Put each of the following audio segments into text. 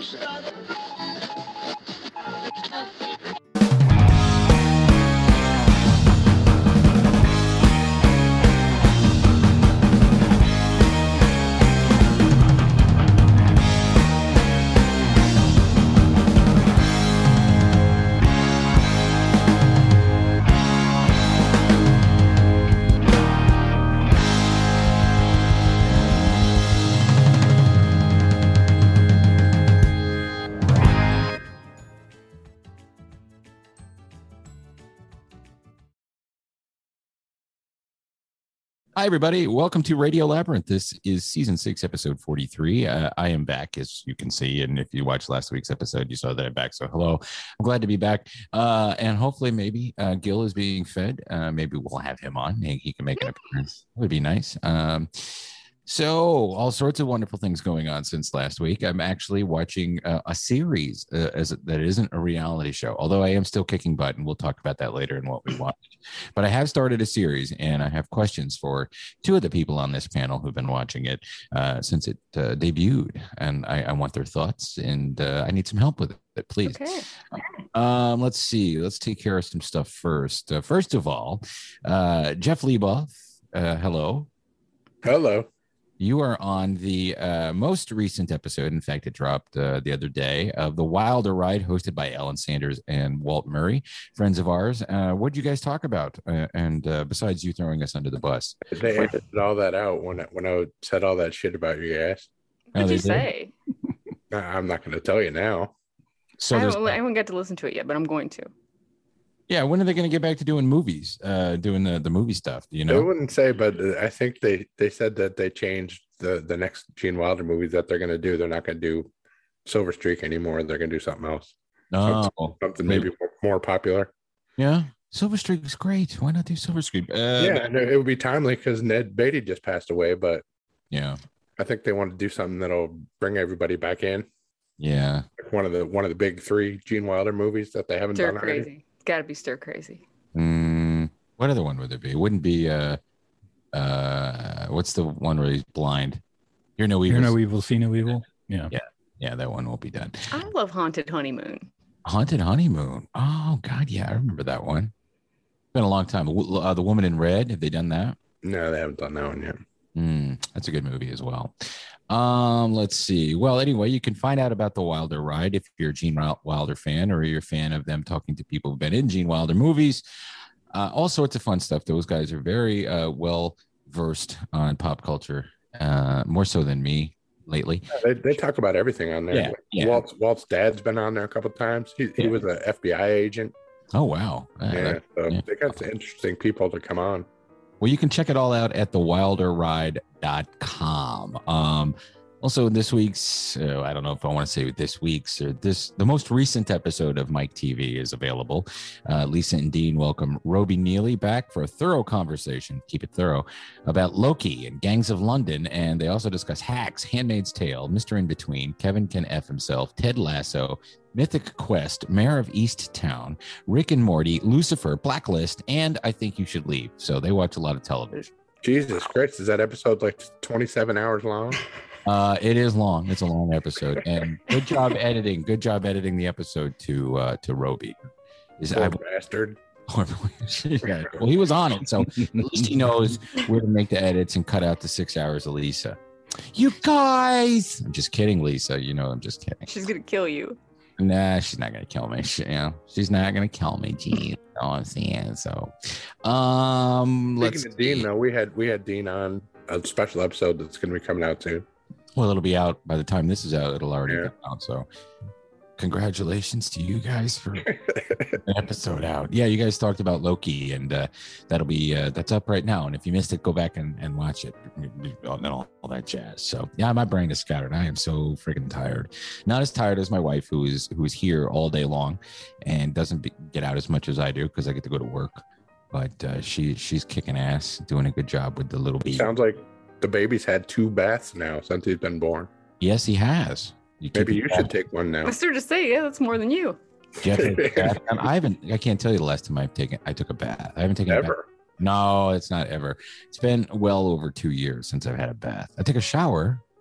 Hi, everybody. Welcome to Radio Labyrinth. This is season 6, episode 43. I am back, as you can see. And if you watched last week's episode, you saw that I'm back. So hello. I'm glad to be back. And hopefully maybe Gil is being fed. Maybe we'll have him on. He can make an appearance. It would be nice. So all sorts of wonderful things going on since last week. I'm actually watching a series that isn't a reality show, although I am still kicking butt, and we'll talk about that later in what we watched. But I have started a series, and I have questions for two of the people on this panel who've been watching it since it debuted, and I want their thoughts, and I need some help with it, please. Okay. Let's see. Let's take care of some stuff first. First of all, Jeff Leboff, hello. Hello. You are on the most recent episode. In fact, it dropped the other day of The Wilder Ride, hosted by Ellen Sanders and Walt Murray, friends of ours. What did you guys talk about? And besides you throwing us under the bus, they edited all that out when I said all that shit about your ass. What did you say? I'm not going to tell you now. So I haven't got to listen to it yet, but I'm going to. Yeah, when are they going to get back to doing movies, doing the movie stuff? Do you know? They wouldn't say, but I think they said that they changed the next Gene Wilder movies that they're going to do. They're not going to do Silver Streak anymore. They're going to do something else. Something maybe more popular. Yeah, Silver Streak is great. Why not do Silver Streak? And it would be timely because Ned Beatty just passed away. But yeah, I think they want to do something that'll bring everybody back in. Yeah, like one of the big 3 Gene Wilder movies that they haven't done already. Crazy. Got to be stir crazy. What other one would there be? It wouldn't be what's the one where he's blind? Hear no evil. Hear no evil, see no evil. Yeah, that one won't be done. I love Haunted Honeymoon. Haunted Honeymoon. Oh God, yeah, I remember that one. It's been a long time. The Woman in Red. Have they done that? No, they haven't done that one yet. That's a good movie as well. Let's see. Well, anyway, you can find out about The Wilder Ride if you're a Gene Wilder fan, or you're a fan of them talking to people who've been in Gene Wilder movies. All sorts of fun stuff. Those guys are very well versed on pop culture, more so than me lately. They talk about everything on there. Yeah. Walt's dad's been on there a couple of times. He was an FBI agent. Oh wow. They got some interesting people to come on. Well, you can check it all out at thewilderride.com. Also, this week's, I don't know if I want to say this week's or the most recent episode of Mike TV is available. Lisa and Dean welcome Roby Neely back for a thorough conversation, keep it thorough, about Loki and Gangs of London. And they also discuss Hacks, Handmaid's Tale, Mr. In Between, Kevin Can F Himself, Ted Lasso, Mythic Quest, Mayor of Easttown, Rick and Morty, Lucifer, Blacklist, and I Think You Should Leave. So they watch a lot of television. Jesus Christ, is that episode like 27 hours long? It is long. It's a long episode, and good job editing. Good job editing the episode to Roby. Bastard. Well, he was on it, so at least he knows where to make the edits and cut out the 6 hours of Lisa. You guys, I'm just kidding, Lisa. You know, I'm just kidding. She's gonna kill you. Nah, she's not gonna kill me. She's not gonna kill me. Gee, you know what I'm saying? So, speaking of Dean, though, we had Dean on a special episode that's gonna be coming out soon. Well, it'll be out by the time this is out. It'll already be out. So, congratulations to you guys for an episode out. Yeah, you guys talked about Loki, and that'll be that's up right now. And if you missed it, go back and watch it, and all that jazz. So yeah, my brain is scattered. I am so freaking tired. Not as tired as my wife, who is here all day long and doesn't get out as much as I do because I get to go to work. But she's kicking ass, doing a good job with the little baby. Sounds like the baby's had 2 baths now since he's been born. Yes, he has. Maybe you should take one now. I was starting to say, yeah, that's more than you. Jeff, I can't tell you the last time I took a bath. I haven't taken ever. A bath. No, it's not ever. It's been well over 2 years since I've had a bath. I take a shower.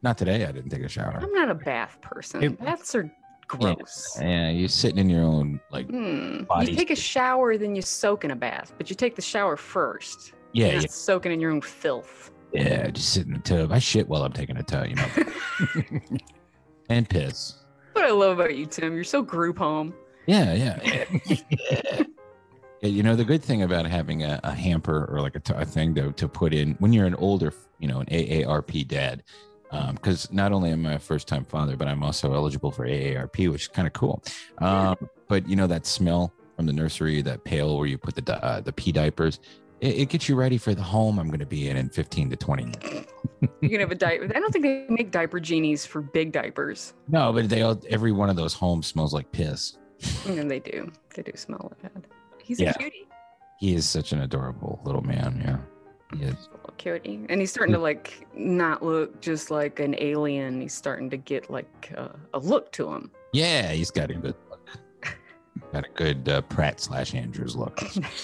Not today. I didn't take a shower. I'm not a bath person. It- Baths are gross. Yeah, you're sitting in your own like. You Body take a spray. shower, then you soak in a bath, but you take the shower first. Yeah, You're yeah, not soaking in your own filth. yeah. Just sit in the tub. I shit while I'm taking a tub, you know, and piss. What I love about you, Tim, you're so group home. Yeah, yeah. Yeah, you know, the good thing about having a hamper or like a thing to put in when you're an older, you know, an AARP dad, because not only am I a first-time father, but I'm also eligible for AARP, which is kind of cool. But you know that smell from the nursery, that pail where you put the pee diapers, it gets you ready for the home I'm going to be in 15 to 20 years. You can have a diaper. I don't think they make diaper genies for big diapers. No, but every one of those homes smells like piss. And they do. They do smell bad. He's Yeah. a cutie. He is such an adorable little man. Yeah, he is. A little cutie. And he's starting to like not look just like an alien. He's starting to get like a look to him. Yeah, he's got a good look. Got a good Pratt/Andrews look.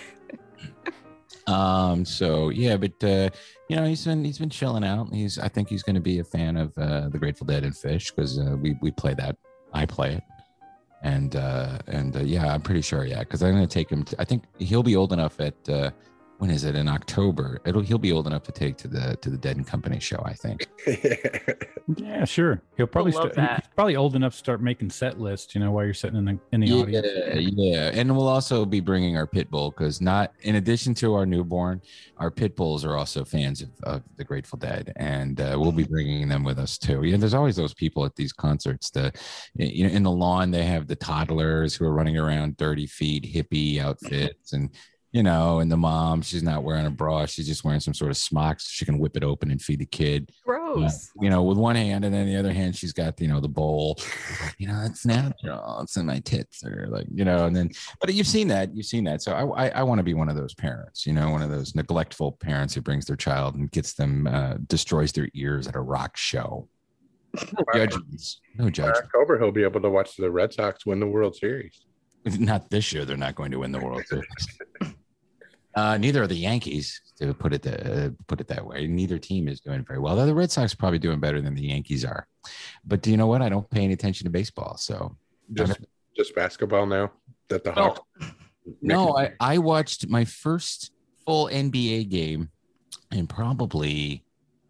So yeah, but you know, he's been chilling out. I think he's going to be a fan of the Grateful Dead and Fish because we play that. I play it, and yeah, I'm pretty sure. Yeah, because I'm going to take him. I think he'll be old enough at when is it, in October? He'll be old enough to take to the Dead and Company show, I think. Yeah, sure. He'll probably love that. he's probably old enough to start making set lists, you know, while you're sitting in the audience. Yeah, and we'll also be bringing our pit bull because in addition to our newborn, our pit bulls are also fans of the Grateful Dead, and we'll be bringing them with us too. Yeah, there's always those people at these concerts. You know, in the lawn they have the toddlers who are running around dirty feet, hippie outfits, and you know, and the mom, she's not wearing a bra. She's just wearing some sort of smock so she can whip it open and feed the kid. Gross. You know, with one hand, and then the other hand, she's got, you know, the bowl. You know, it's natural. It's in my tits, or like, you know, and then, but you've seen that. So I want to be one of those parents, you know, one of those neglectful parents who brings their child and gets them, destroys their ears at a rock show. No judgments. No In judgments. October, he'll be able to watch the Red Sox win the World Series. Not this year. They're not going to win the World Series. Neither are the Yankees, to put it that way. Neither team is doing very well. Though the Red Sox are probably doing better than the Yankees are. But do you know what? I don't pay any attention to baseball. So Just basketball now that the Hawks. no, I watched my first full NBA game, and probably,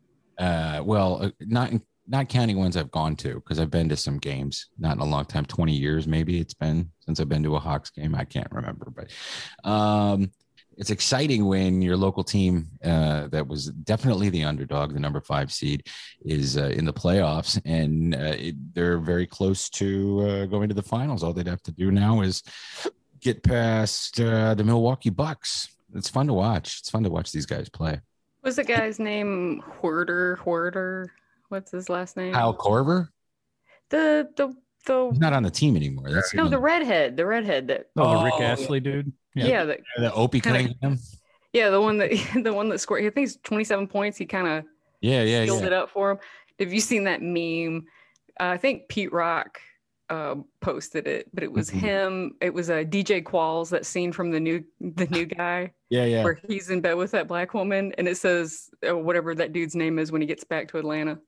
not counting ones I've gone to, because I've been to some games, not in a long time, 20 years maybe it's been since I've been to a Hawks game. I can't remember, but it's exciting when your local team that was definitely the underdog, the number 5 seed, is in the playoffs, and they're very close to going to the finals. All they'd have to do now is get past the Milwaukee Bucks. It's fun to watch. It's fun to watch these guys play. What's the guy's name? Hoarder. What's his last name? Kyle Korver? The He's not on the team anymore. That's the redhead. The redhead that. Oh, the Rick Astley dude. Yeah. the Opie Cunningham. Yeah, the one that scored. I think it's 27 points. He kind of sealed it up for him. Have you seen that meme? I think Pete Rock posted it, but it was him. It was a DJ Qualls, that scene from the new guy. Yeah. Where he's in bed with that black woman, and it says whatever that dude's name is when he gets back to Atlanta.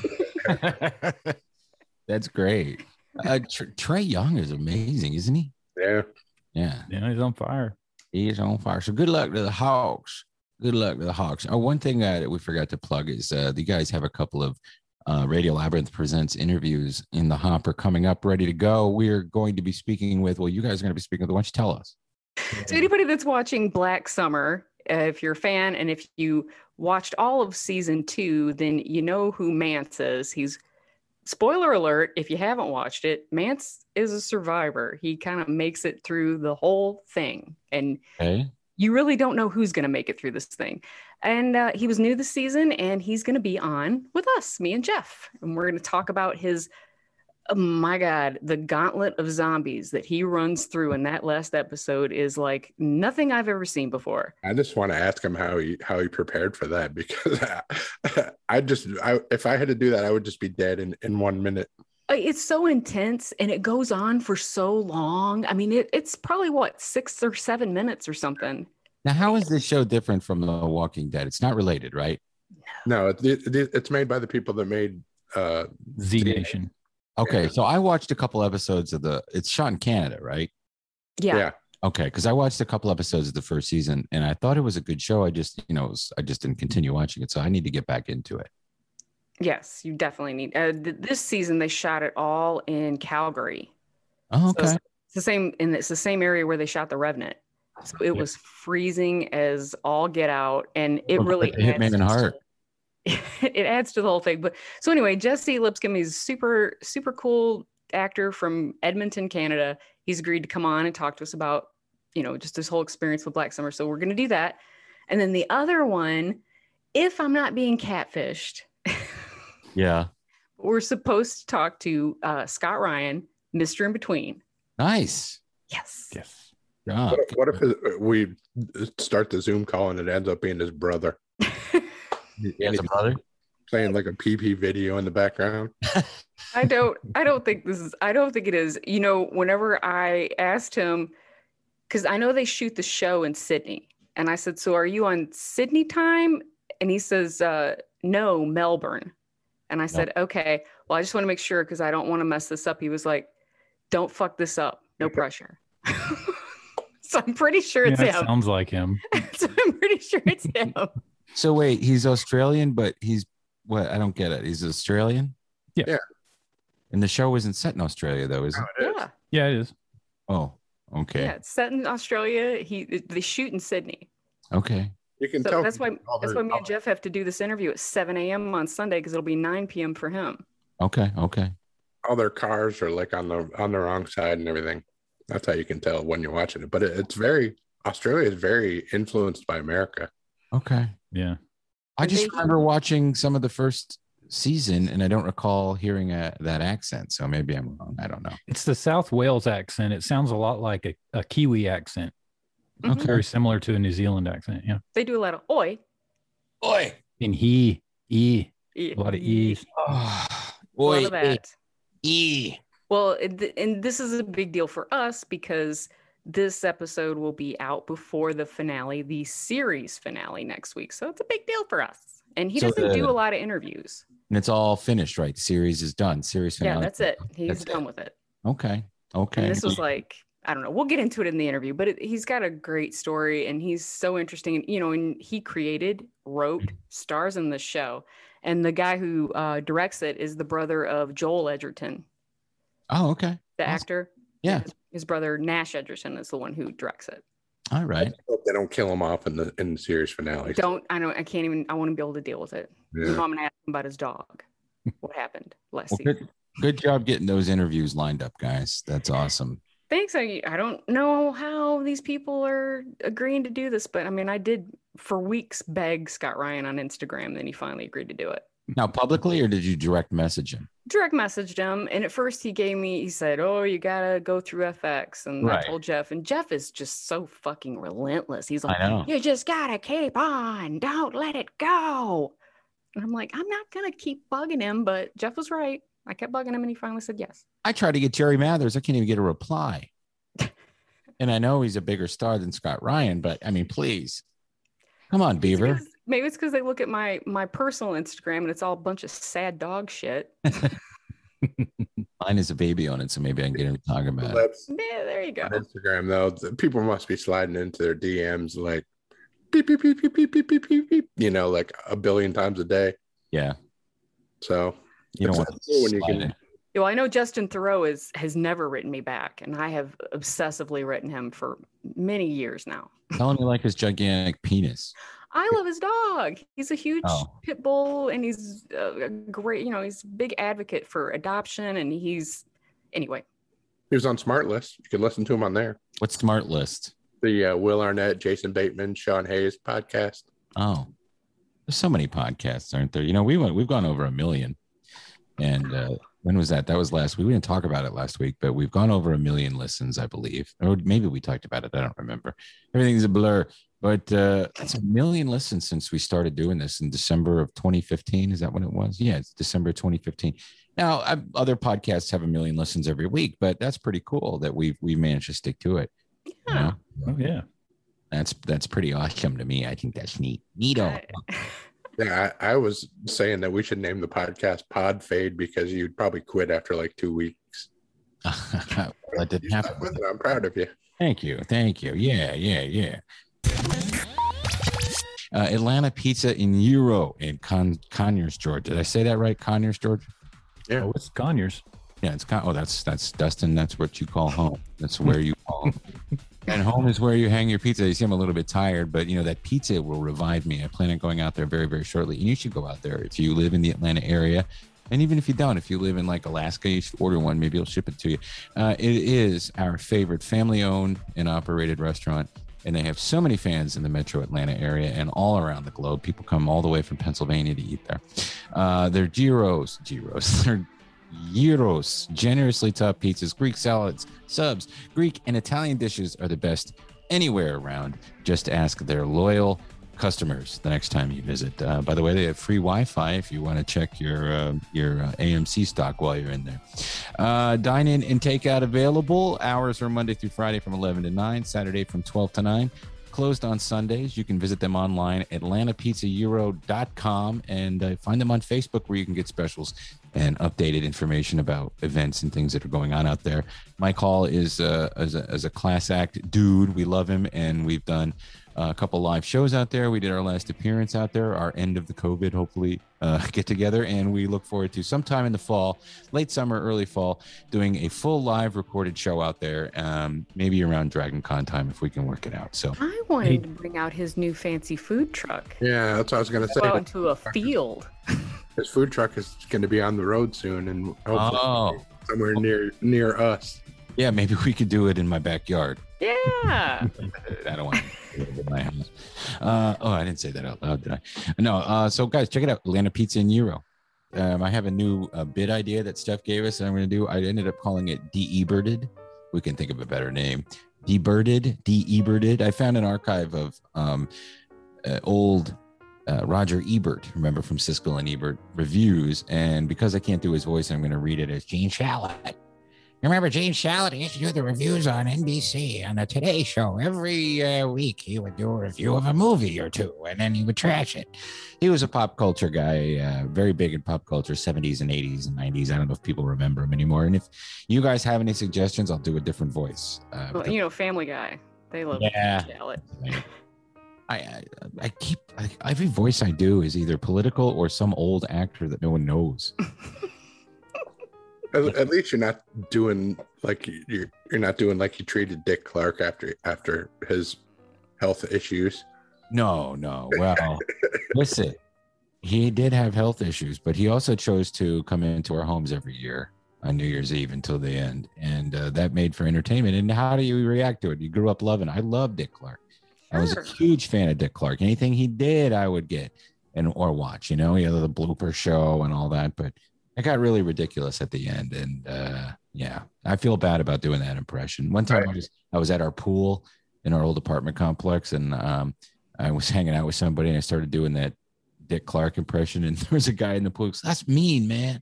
That's great. Trae Young is amazing, isn't he? Yeah. Yeah, He's on fire. he is on fire. So good luck to the Hawks. One thing that we forgot to plug is you guys have a couple of Radio Labyrinth Presents interviews in the hopper coming up, ready to go. We're going to be speaking with, you guys are going to be speaking with, why don't you tell us? So anybody that's watching Black Summer, if you're a fan and if you watched all of season 2, then you know who Mance is. Spoiler alert, if you haven't watched it, Mance is a survivor. He kind of makes it through the whole thing. And you really don't know who's going to make it through this thing. And he was new this season, and he's going to be on with us, me and Jeff. And we're going to talk about his, oh my God, the gauntlet of zombies that he runs through in that last episode is like nothing I've ever seen before. I just want to ask him how he prepared for that, because if I had to do that, I would just be dead in 1 minute. It's so intense, and it goes on for so long. I mean, it's probably 6 or 7 minutes or something. Now, how is this show different from The Walking Dead? It's not related, right? No, it's made by the people that made Z Nation. Okay, so I watched a couple episodes of it's shot in Canada, right? Yeah. Okay, because I watched a couple episodes of the first season and I thought it was a good show. I just, I just didn't continue watching it. So I need to get back into it. Yes, you definitely need. This season they shot it all in Calgary. Oh, okay. So it's the same, and it's the same area where they shot The Revenant. So it was freezing as all get out, and it really hit me in the heart. It adds to the whole thing. But so anyway, Jesse Lipscomb is super cool actor from Edmonton, Canada. He's agreed to come on and talk to us about, just this whole experience with Black Summer. So we're going to do that. And then the other one, if I'm not being catfished, yeah, we're supposed to talk to Scott Ryan, Mr. In Between. Nice. Yes. Oh, what if we start the Zoom call and it ends up being his brother? He has a brother playing like a PP video in the background. I don't think it is. Whenever I asked him, because I know they shoot the show in Sydney, and I said, so are you on Sydney time? And he says, no, Melbourne. And I said, okay, well, I just want to make sure because I don't want to mess this up. He was like, don't fuck this up. No pressure. So I'm pretty sure it's him. Sounds like him. So I'm pretty sure it's him. So wait, he's Australian, but he's what? I don't get it. He's Australian? Yeah. And the show isn't set in Australia, though, is it? Yeah. Yeah, it is. Oh, okay. Yeah, it's set in Australia. They shoot in Sydney. Okay. You can So tell. that's why me and Jeff have to do this interview at 7 a.m. on Sunday because it'll be 9 p.m. for him. Okay. All their cars are like on the wrong side and everything. That's how you can tell when you're watching it. But Australia is very influenced by America. Okay. Yeah. I just remember watching some of the first season and I don't recall hearing that accent. So maybe I'm wrong. I don't know. It's the South Wales accent. It sounds a lot like a Kiwi accent. Mm-hmm. Very similar to a New Zealand accent. Yeah. They do a lot of oi. And a lot of E's. Oh, A lot of that. E. Well, and this is a big deal for us because this episode will be out before the finale, the series finale next week. So it's a big deal for us. And he doesn't do a lot of interviews. And it's all finished, right? The series is done. Series finale. Yeah, that's it. He's done with it. Okay. And this was like, I don't know. We'll get into it in the interview, but he's got a great story and he's so interesting. And he wrote, stars in the show. And the guy who directs it is the brother of Joel Edgerton. Oh, okay. The actor. Yeah. His brother Nash Edgerton is the one who directs it. All right. I hope they don't kill him off in the series finale. I want to be able to deal with it. Yeah. I'm going to ask him about his dog. What happened last season? Good job getting those interviews lined up, guys. That's awesome. Thanks. I don't know how these people are agreeing to do this, but I mean, I did for weeks beg Scott Ryan on Instagram, then he finally agreed to do it. Now, publicly, or did you direct message him? Direct messaged him, and at first he said, oh, you gotta go through FX, and right. I told Jeff, and Jeff is just so fucking relentless. He's like, you just gotta keep on, don't let it go. And I'm like, I'm not gonna keep bugging him, but Jeff was right. I kept bugging him, and he finally said yes. I tried to get Jerry Mathers. I can't even get a reply. And I know he's a bigger star than Scott Ryan, but I mean, please, come on, Beaver. Maybe it's because they look at my personal Instagram and it's all a bunch of sad dog shit. Mine is a baby on it, so maybe I can get him to talk about it. Yeah, there you go. On Instagram, though, people must be sliding into their DMs like beep, beep, beep, beep, beep, beep, beep, beep, beep, like a billion times a day. Yeah. So you don't want to when you can. Well, I know Justin Theroux has never written me back, and I have obsessively written him for many years now. Tell him you like his gigantic penis. I love his dog. He's a huge pit bull, and he's a great, he's a big advocate for adoption. And anyway. He was on Smart List. You can listen to him on there. What's Smart List? The Will Arnett, Jason Bateman, Sean Hayes podcast. Oh, there's so many podcasts, aren't there? We've gone over 1 million. And when was that? That was last week. We didn't talk about it last week, but we've gone over 1 million listens, I believe. Or maybe we talked about it. I don't remember. Everything's a blur. But it's 1 million listens since we started doing this in December of 2015. Is that when it was? Yeah, it's December 2015. Now, other podcasts have 1 million listens every week, but that's pretty cool that we managed to stick to it. Yeah. Oh, yeah. That's pretty awesome to me. I think that's neat. Neato. Yeah, I was saying that we should name the podcast Pod Fade because you'd probably quit after like 2 weeks. That didn't You stuck happen. with it. I'm proud of you. Thank you. Yeah. Atlanta Pizza in Euro in Conyers, Georgia. Did I say that right? Conyers, Georgia? Yeah. Oh, it's Conyers. Yeah, it's that's Dustin. That's what you call home. That's where you call home. And home is where you hang your pizza. You see, I'm a little bit tired, but that pizza will revive me. I plan on going out there very, very shortly. And you should go out there if you live in the Atlanta area. And even if you don't, if you live in like Alaska, you should order one. Maybe I'll ship it to you. It is our favorite family-owned and operated restaurant. And they have so many fans in the metro Atlanta area and all around the globe. People come all the way from Pennsylvania to eat there. They're gyros. They're gyros, generously topped pizzas, Greek salads, subs. Greek and Italian dishes are the best anywhere around. Just ask their loyal customers the next time you visit. By the way, they have free Wi-Fi if you want to check your AMC stock while you're in there. Dine in and takeout available. Hours are Monday through Friday from 11 to 9, Saturday from 12 to 9. Closed on Sundays. You can visit them online, atlantapizzaeuro.com, and find them on Facebook where you can get specials and updated information about events and things that are going on out there. Mike Hall is as a class act dude. We love him, and we've done a couple live shows out there. We did our last appearance out there, our end of the COVID, hopefully, get together. And we look forward to sometime in the fall, late summer, early fall, doing a full live recorded show out there, maybe around Dragon Con time if we can work it out. So I wanted to bring out his new fancy food truck. Yeah, that's what I was going to say. Go out into a field. His food truck is going to be on the road soon, and hopefully somewhere near us. Yeah, maybe we could do it in my backyard. Yeah. I don't want to do it in my house. I didn't say that out loud, did I? No. So guys, check it out. Atlanta Pizza in Euro. I have a new bid idea that Steph gave us, and I'm going to do. I ended up calling it De-Eberted. We can think of a better name. De-Eberted. I found an archive of old Roger Ebert, remember, from Siskel and Ebert reviews, and because I can't do his voice, I'm going to read it as Gene Shalit. Remember Gene Shalit? He used to do the reviews on NBC on the Today Show. Every week he would do a review of a movie or two, and then he would trash it. He was a pop culture guy, very big in pop culture, 70s and 80s and 90s. I don't know if people remember him anymore. And if you guys have any suggestions, I'll do a different voice. Well, Family Guy. They love Shalit. I keep every voice I do is either political or some old actor that no one knows. At least you're not doing like you're not doing like you treated Dick Clark after his health issues. No. Well, listen, he did have health issues, but he also chose to come into our homes every year on New Year's Eve until the end, and that made for entertainment. And how do you react to it? You grew up loving. I love Dick Clark. Sure. I was a huge fan of Dick Clark. Anything he did, I would get or watch. He had the blooper show and all that, but it got really ridiculous at the end, and I feel bad about doing that impression. One time I was at our pool in our old apartment complex, and I was hanging out with somebody, and I started doing that Dick Clark impression, and there was a guy in the pool who goes, "That's mean, man."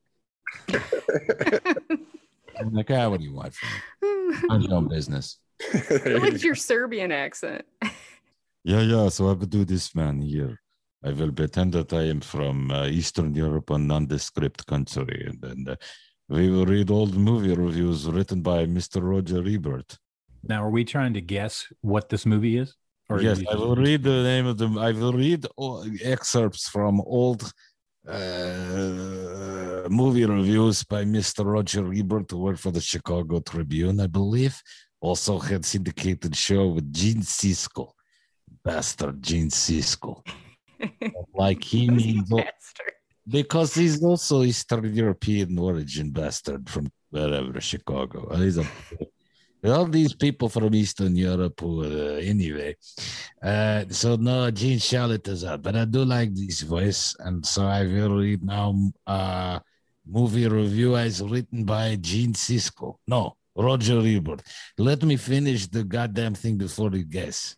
I'm like, what do you want from me? Mind your own business. What's your Serbian accent? Yeah. So I will do this, man. Here, I will pretend that I am from Eastern Europe, a nondescript country, and then we will read old movie reviews written by Mr. Roger Ebert. Now, are we trying to guess what this movie is? Or yes, I will read the name of them. I will read excerpts from old movie reviews by Mr. Roger Ebert, who worked for the Chicago Tribune, I believe. Also had syndicated show with Gene Siskel. Bastard Gene Siskel. Like he means because he's also Eastern European origin bastard from wherever, Chicago. All these people from Eastern Europe who anyway. So no, Gene Shalit is out, but I do like this voice, and so I will read now movie review as written by Gene Siskel. No, Roger Ebert. Let me finish the goddamn thing before you guess.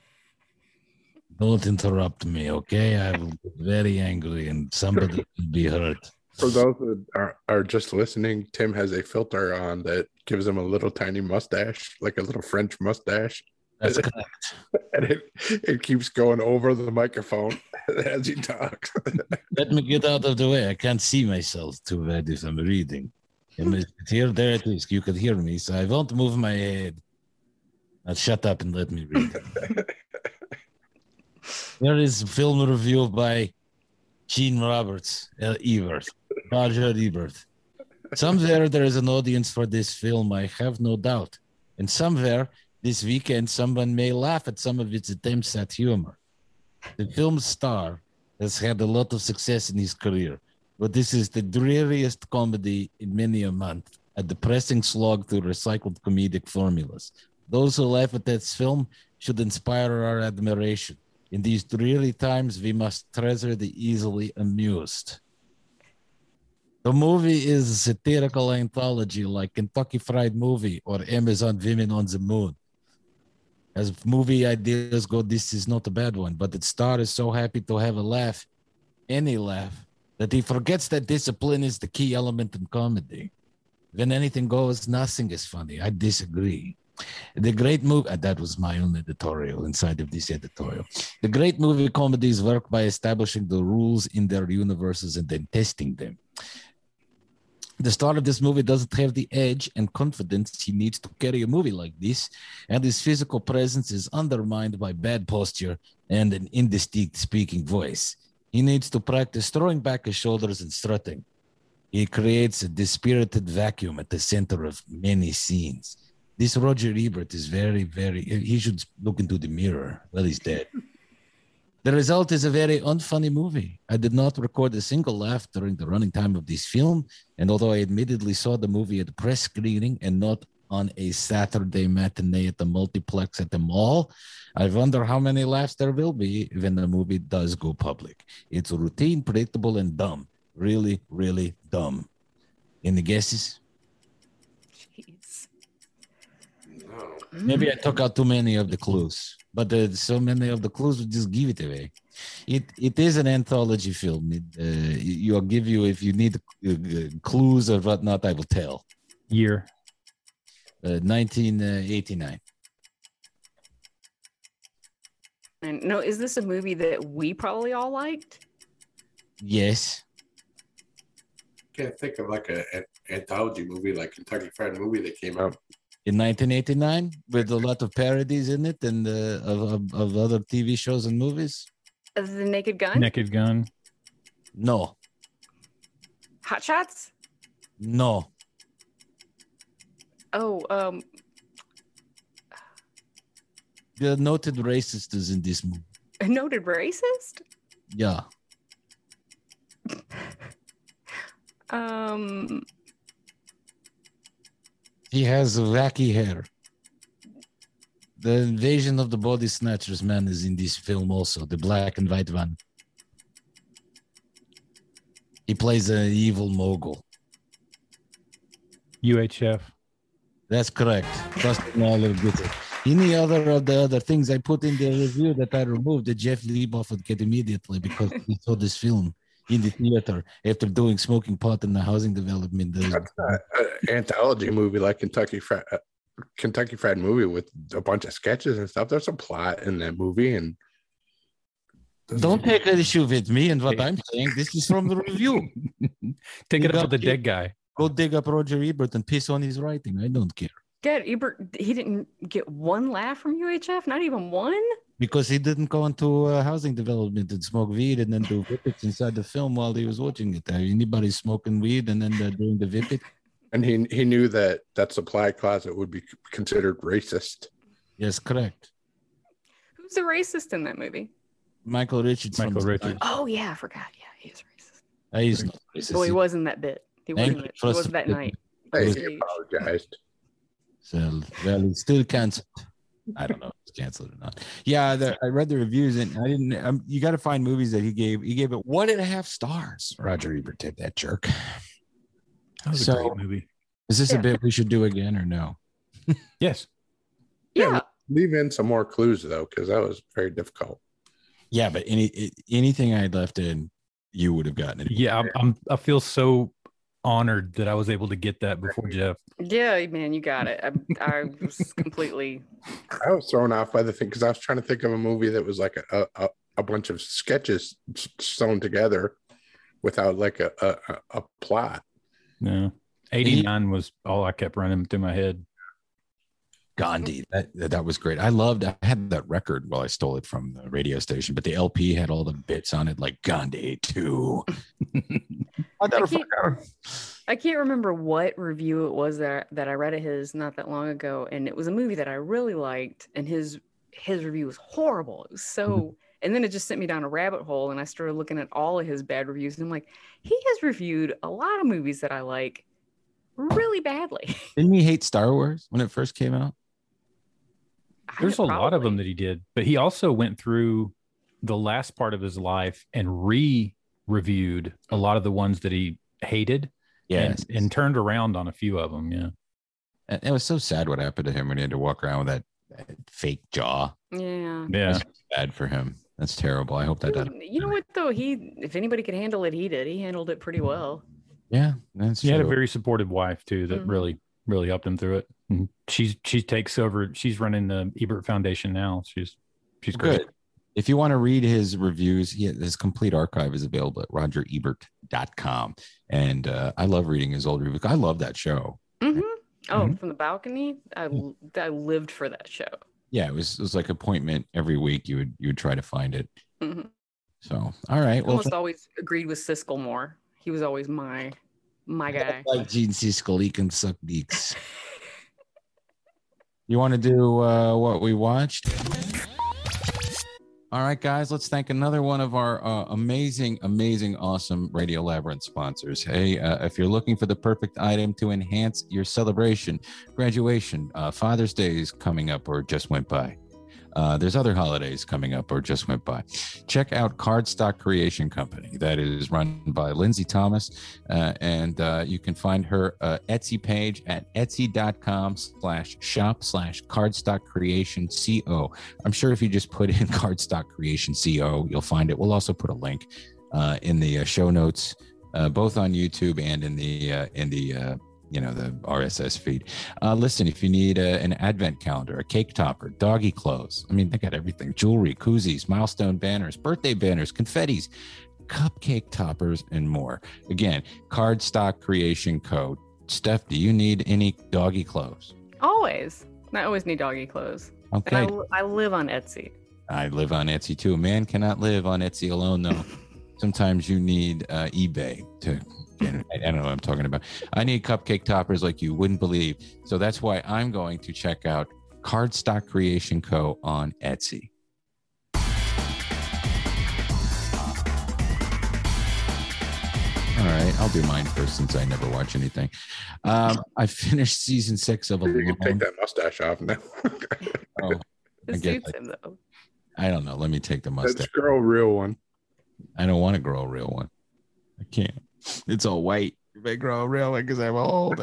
Don't interrupt me, okay? I will get very angry and somebody will be hurt. For those that are just listening, Tim has a filter on that gives him a little tiny mustache, like a little French mustache. That's correct. And it keeps going over the microphone as he talks. Let me get out of the way. I can't see myself too bad if I'm reading. Here, there it is. You could hear me, so I won't move my head. Now shut up and let me read. Here is a film review by Gene Roberts, Ebert, Roger Ebert. Somewhere there is an audience for this film, I have no doubt. And somewhere this weekend, someone may laugh at some of its attempts at humor. The film's star has had a lot of success in his career, but this is the dreariest comedy in many a month, a depressing slog through recycled comedic formulas. Those who laugh at this film should inspire our admiration. In these dreary times, we must treasure the easily amused. The movie is a satirical anthology like Kentucky Fried Movie or Amazon Women on the Moon. As movie ideas go, this is not a bad one, but its star is so happy to have a laugh, any laugh, that he forgets that discipline is the key element in comedy. When anything goes, nothing is funny. I disagree. The great movie, that was my own editorial inside of this editorial. The great movie comedies work by establishing the rules in their universes and then testing them. The star of this movie doesn't have the edge and confidence he needs to carry a movie like this, and his physical presence is undermined by bad posture and an indistinct speaking voice. He needs to practice throwing back his shoulders and strutting. He creates a dispirited vacuum at the center of many scenes. This Roger Ebert is very, he should look into the mirror. Well, he's dead. The result is a very unfunny movie. I did not record a single laugh during the running time of this film, and although I admittedly saw the movie at a press screening and not on a Saturday matinee at the multiplex at the mall, I wonder how many laughs there will be when the movie does go public. It's routine, predictable, and dumb. Really, really dumb. Any guesses? Jeez. No. Maybe I took out too many of the clues, but so many of the clues would just give it away. It is an anthology film. I'll give you, if you need clues or whatnot, I will tell. Year. 1989. And no, is this a movie that we probably all liked? Yes. Can't think of like an anthology movie like Kentucky Fried Movie that came out In 1989, with a lot of parodies in it and of other TV shows and movies? The Naked Gun? Naked Gun. No. Hot Shots? No. Oh, The noted racist is in this movie. a noted racist? Yeah. He has wacky hair. The Invasion of the Body Snatchers man is in this film also, the black and white one. He plays an evil mogul. UHF. That's correct. Trusting all of it. Any other of the other things I put in the review that I removed, that Jeff Leboff would get immediately because he saw this film in the theater after doing smoking pot in the housing development. That's not an anthology movie like Kentucky Fried Movie with a bunch of sketches and stuff. There's a plot in that movie, and don't take an issue with me and what I'm saying. This is from the review. Take it up with the dead guy. Go dig up Roger Ebert and piss on his writing. I don't care. God, Ebert, he didn't get one laugh from UHF? Not even one? Because he didn't go into housing development and smoke weed and then do whippets inside the film while he was watching it. Anybody smoking weed and then doing the whippet? And he knew that supply closet would be considered racist. Yes, correct. Who's the racist in that movie? Michael Richards. Michael Richards. Oh, yeah, I forgot. Yeah, he is racist. He's not racist. Well, he wasn't that bit. He wasn't that night. Hey, he apologized. So, well, he's still canceled. I don't know if it's canceled or not. Yeah, I read the reviews and I didn't. You got to find movies that he gave. He gave it 1.5 stars. Roger Ebert did that jerk. That was a great movie. Is this a bit we should do again or no? Yes. Yeah. Leave in some more clues though, because that was very difficult. Yeah, but anything I had left in, you would have gotten it. Yeah, I feel so honored that I was able to get that before Jeff. Yeah, man, you got it. I was completely. I was thrown off by the thing because I was trying to think of a movie that was like a bunch of sketches sewn together without like a plot. No, 89 was all I kept running through my head. Gandhi, that was great. I had that record. Well, I stole it from the radio station, but the LP had all the bits on it, like Gandhi 2. I can't remember what review it was that I read of his not that long ago, and it was a movie that I really liked, and his review was horrible. It was so, and then it just sent me down a rabbit hole, and I started looking at all of his bad reviews, and I'm like, he has reviewed a lot of movies that I like really badly. Didn't he hate Star Wars when it first came out? There's a lot of them that he did, but he also went through the last part of his life and reviewed a lot of the ones that he hated. Yes. And turned around on a few of them. Yeah. And it was so sad what happened to him when he had to walk around with that fake jaw. Yeah. Yeah. Bad for him. That's terrible. I hope that doesn't. You know what though? If anybody could handle it, he did. He handled it pretty well. Yeah, that's he true. had a very supportive wife too that really helped him through it. And she takes over. She's running the Ebert Foundation now. She's great. Good. If you want to read his reviews, his complete archive is available at rogerebert.com. And I love reading his old reviews. I love that show. Mm-hmm. Oh, From the Balcony? I lived for that show. Yeah, it was like appointment every week. You would try to find it. Mm-hmm. So, all right. I almost always agreed with Siskel more. He was always my guy. Like Gene Siskel, he can suck dicks. You want to do what we watched? All right, guys, let's thank another one of our amazing, awesome Radio Labyrinth sponsors. Hey, if you're looking for the perfect item to enhance your celebration, graduation, Father's Day is coming up or just went by. There's other holidays coming up or just went by. Check out Cardstock Creation Company. That is run by Lindsay Thomas. And you can find her Etsy page at etsy.com/shop/cardstockcreationco. I'm sure if you just put in Cardstock Creation Co, you'll find it. We'll also put a link in the show notes, both on YouTube and in the the RSS feed. Listen, if you need an advent calendar, a cake topper, doggy clothes, I mean, they got everything: jewelry, koozies, milestone banners, birthday banners, confettis, cupcake toppers, and more. Again, Cardstock Creation Co. Steph, do you need any doggy clothes? Always. I always need doggy clothes. Okay. I live on Etsy. I live on Etsy too. A man cannot live on Etsy alone, though. Sometimes you need eBay to. I don't know what I'm talking about. I need cupcake toppers like you wouldn't believe. So that's why I'm going to check out Cardstock Creation Co. on Etsy. All right, I'll do mine first since I never watch anything. I finished season 6 of Alone. You can take that mustache off now. Oh, It suits him though. I don't know. Let me take the mustache. Let's grow a real one. I don't want to grow a real one. I can't. It's all white. If I grow a real one because I'm old.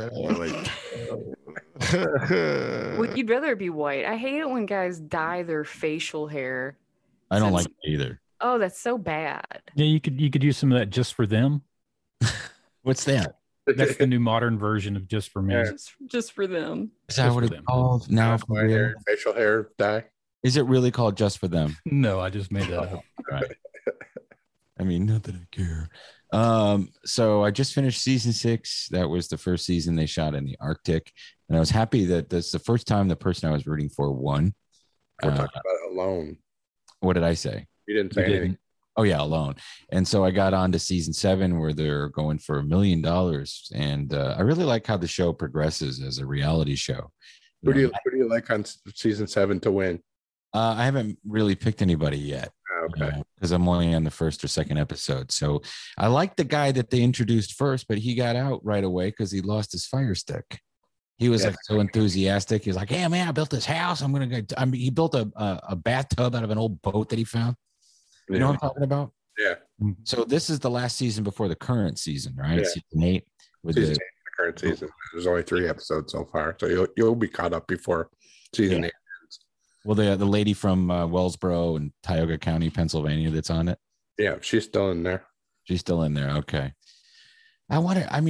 Well, you'd rather it be white. I hate it when guys dye their facial hair. I don't like it either. Oh, that's so bad. Yeah, you could use some of that Just for Them. What's that? That's the new modern version of Just for Me. Yeah. Just for them. Is that what it's called now? For real? Facial hair dye. Is it really called Just for Them? No, I just made that up. Right. I mean, not that I care. So I just finished season 6. That was the first season they shot in the Arctic, and I was happy that that's the first time the person I was rooting for won. We're talking about Alone. What did I say? You didn't say anything. Oh yeah, Alone. And so I got on to season 7 where they're going for $1 million, and I really like how the show progresses as a reality show. Who do you like on season 7 to win? I haven't really picked anybody yet. Okay. Because I'm only on the first or second episode. So I like the guy that they introduced first, but he got out right away because he lost his fire stick. He was like so enthusiastic. He was like, "Hey man, I built this house. I'm gonna go." I mean, he built a bathtub out of an old boat that he found. You know what I'm talking about? Yeah. So this is the last season before the current season, right? Yeah. Season 8 with Season 8, the current season. There's only 3 episodes so far, so you'll be caught up before season 8. Well, the lady from Wellsboro and Tioga County, Pennsylvania, that's on it. Yeah, she's still in there. She's still in there. Okay. I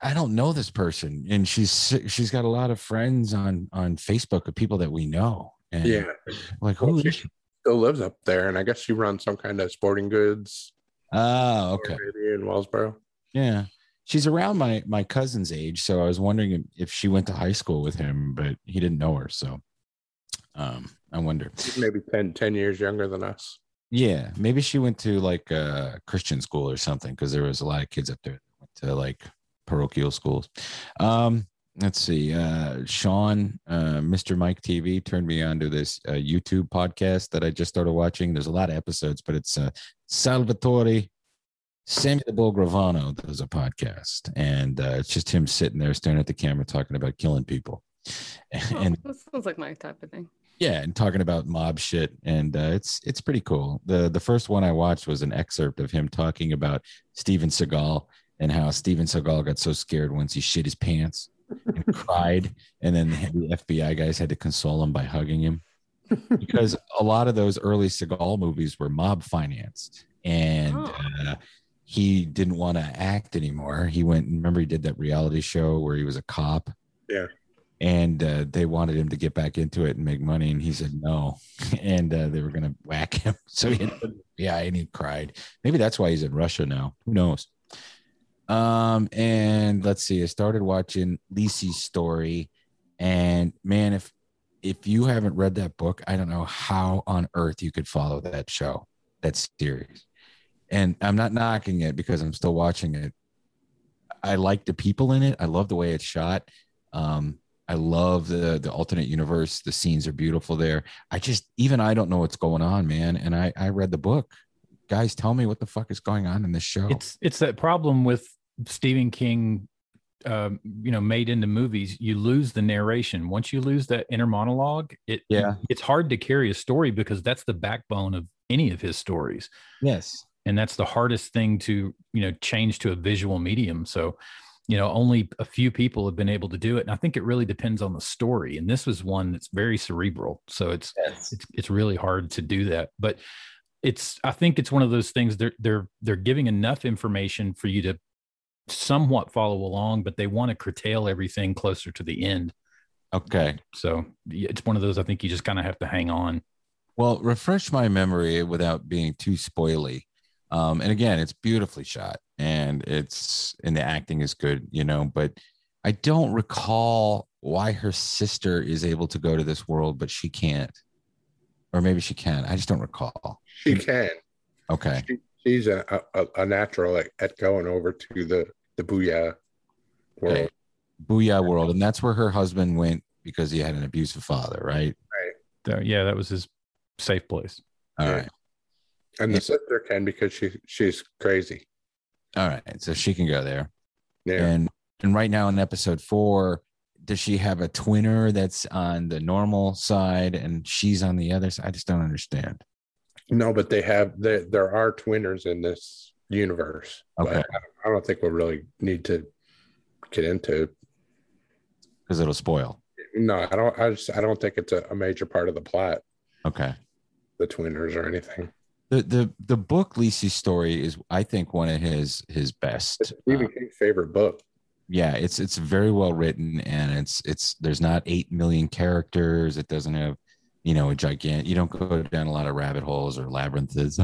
I don't know this person, and she's got a lot of friends on Facebook of people that we know. And yeah, like who is she? Still lives up there, and I guess she runs some kind of sporting goods. Oh, okay. Maybe in Wellsboro. Yeah, she's around my cousin's age, so I was wondering if she went to high school with him, but he didn't know her, so I wonder. Maybe 10 years younger than us. Yeah, maybe she went to like a Christian school or something, because there was a lot of kids up there that went to like parochial schools. Let's see. Sean, Mr. Mike TV turned me on to this YouTube podcast that I just started watching. There's a lot of episodes, but it's Salvatore Samuel Gravano does a podcast, and it's just him sitting there staring at the camera talking about killing people. And that sounds like my type of thing. yeah, and talking about mob shit, and it's pretty cool. The first one I watched was an excerpt of him talking about Steven Seagal and how Steven Seagal got so scared once he shit his pants and cried, and then the FBI guys had to console him by hugging him, because a lot of those early Seagal movies were mob financed, and he didn't want to act anymore. He went, remember he did that reality show where he was a cop. Yeah. And they wanted him to get back into it and make money, and he said no. And they were going to whack him. So and he cried. Maybe that's why he's in Russia now. Who knows? And let's see. I started watching Lisey's Story, and man, if you haven't read that book, I don't know how on earth you could follow that show, that series. And I'm not knocking it because I'm still watching it. I like the people in it. I love the way it's shot. I love the alternate universe. The scenes are beautiful there. I don't know what's going on, man. And I read the book. Guys, tell me what the fuck is going on in this show. It's that problem with Stephen King, made into movies. You lose the narration. Once you lose that inner monologue, it's hard to carry a story, because that's the backbone of any of his stories. Yes. And that's the hardest thing to, change to a visual medium. So, only a few people have been able to do it. And I think it really depends on the story. And this was one that's very cerebral. So it's really hard to do that. But I think it's one of those things they're giving enough information for you to somewhat follow along, but they want to curtail everything closer to the end. Okay. So it's one of those, I think you just kind of have to hang on. Well, refresh my memory without being too spoily. And again, it's beautifully shot, and the acting is good, but I don't recall why her sister is able to go to this world, but she can't, or maybe she can. I just don't recall. She can. Okay. She's a natural at going over to the Booyah world. Okay. Booyah world. And that's where her husband went because he had an abusive father, right? Right. Yeah, that was his safe place. All right. And the sister can, because she's crazy. All right. So she can go there. Yeah. And right now in episode 4, does she have a twinner that's on the normal side and she's on the other side? I just don't understand. No, but there are twinners in this universe. Okay. I don't think we'll really need to get into, because it'll spoil. No, I don't think it's a major part of the plot. Okay. The twinners or anything. The book Lisey's Story is, I think, one of his best. It's Stephen King's favorite book. Yeah, it's very well written, and it's there's not 8 million characters. It doesn't have, a gigantic. You don't go down a lot of rabbit holes or labyrinths.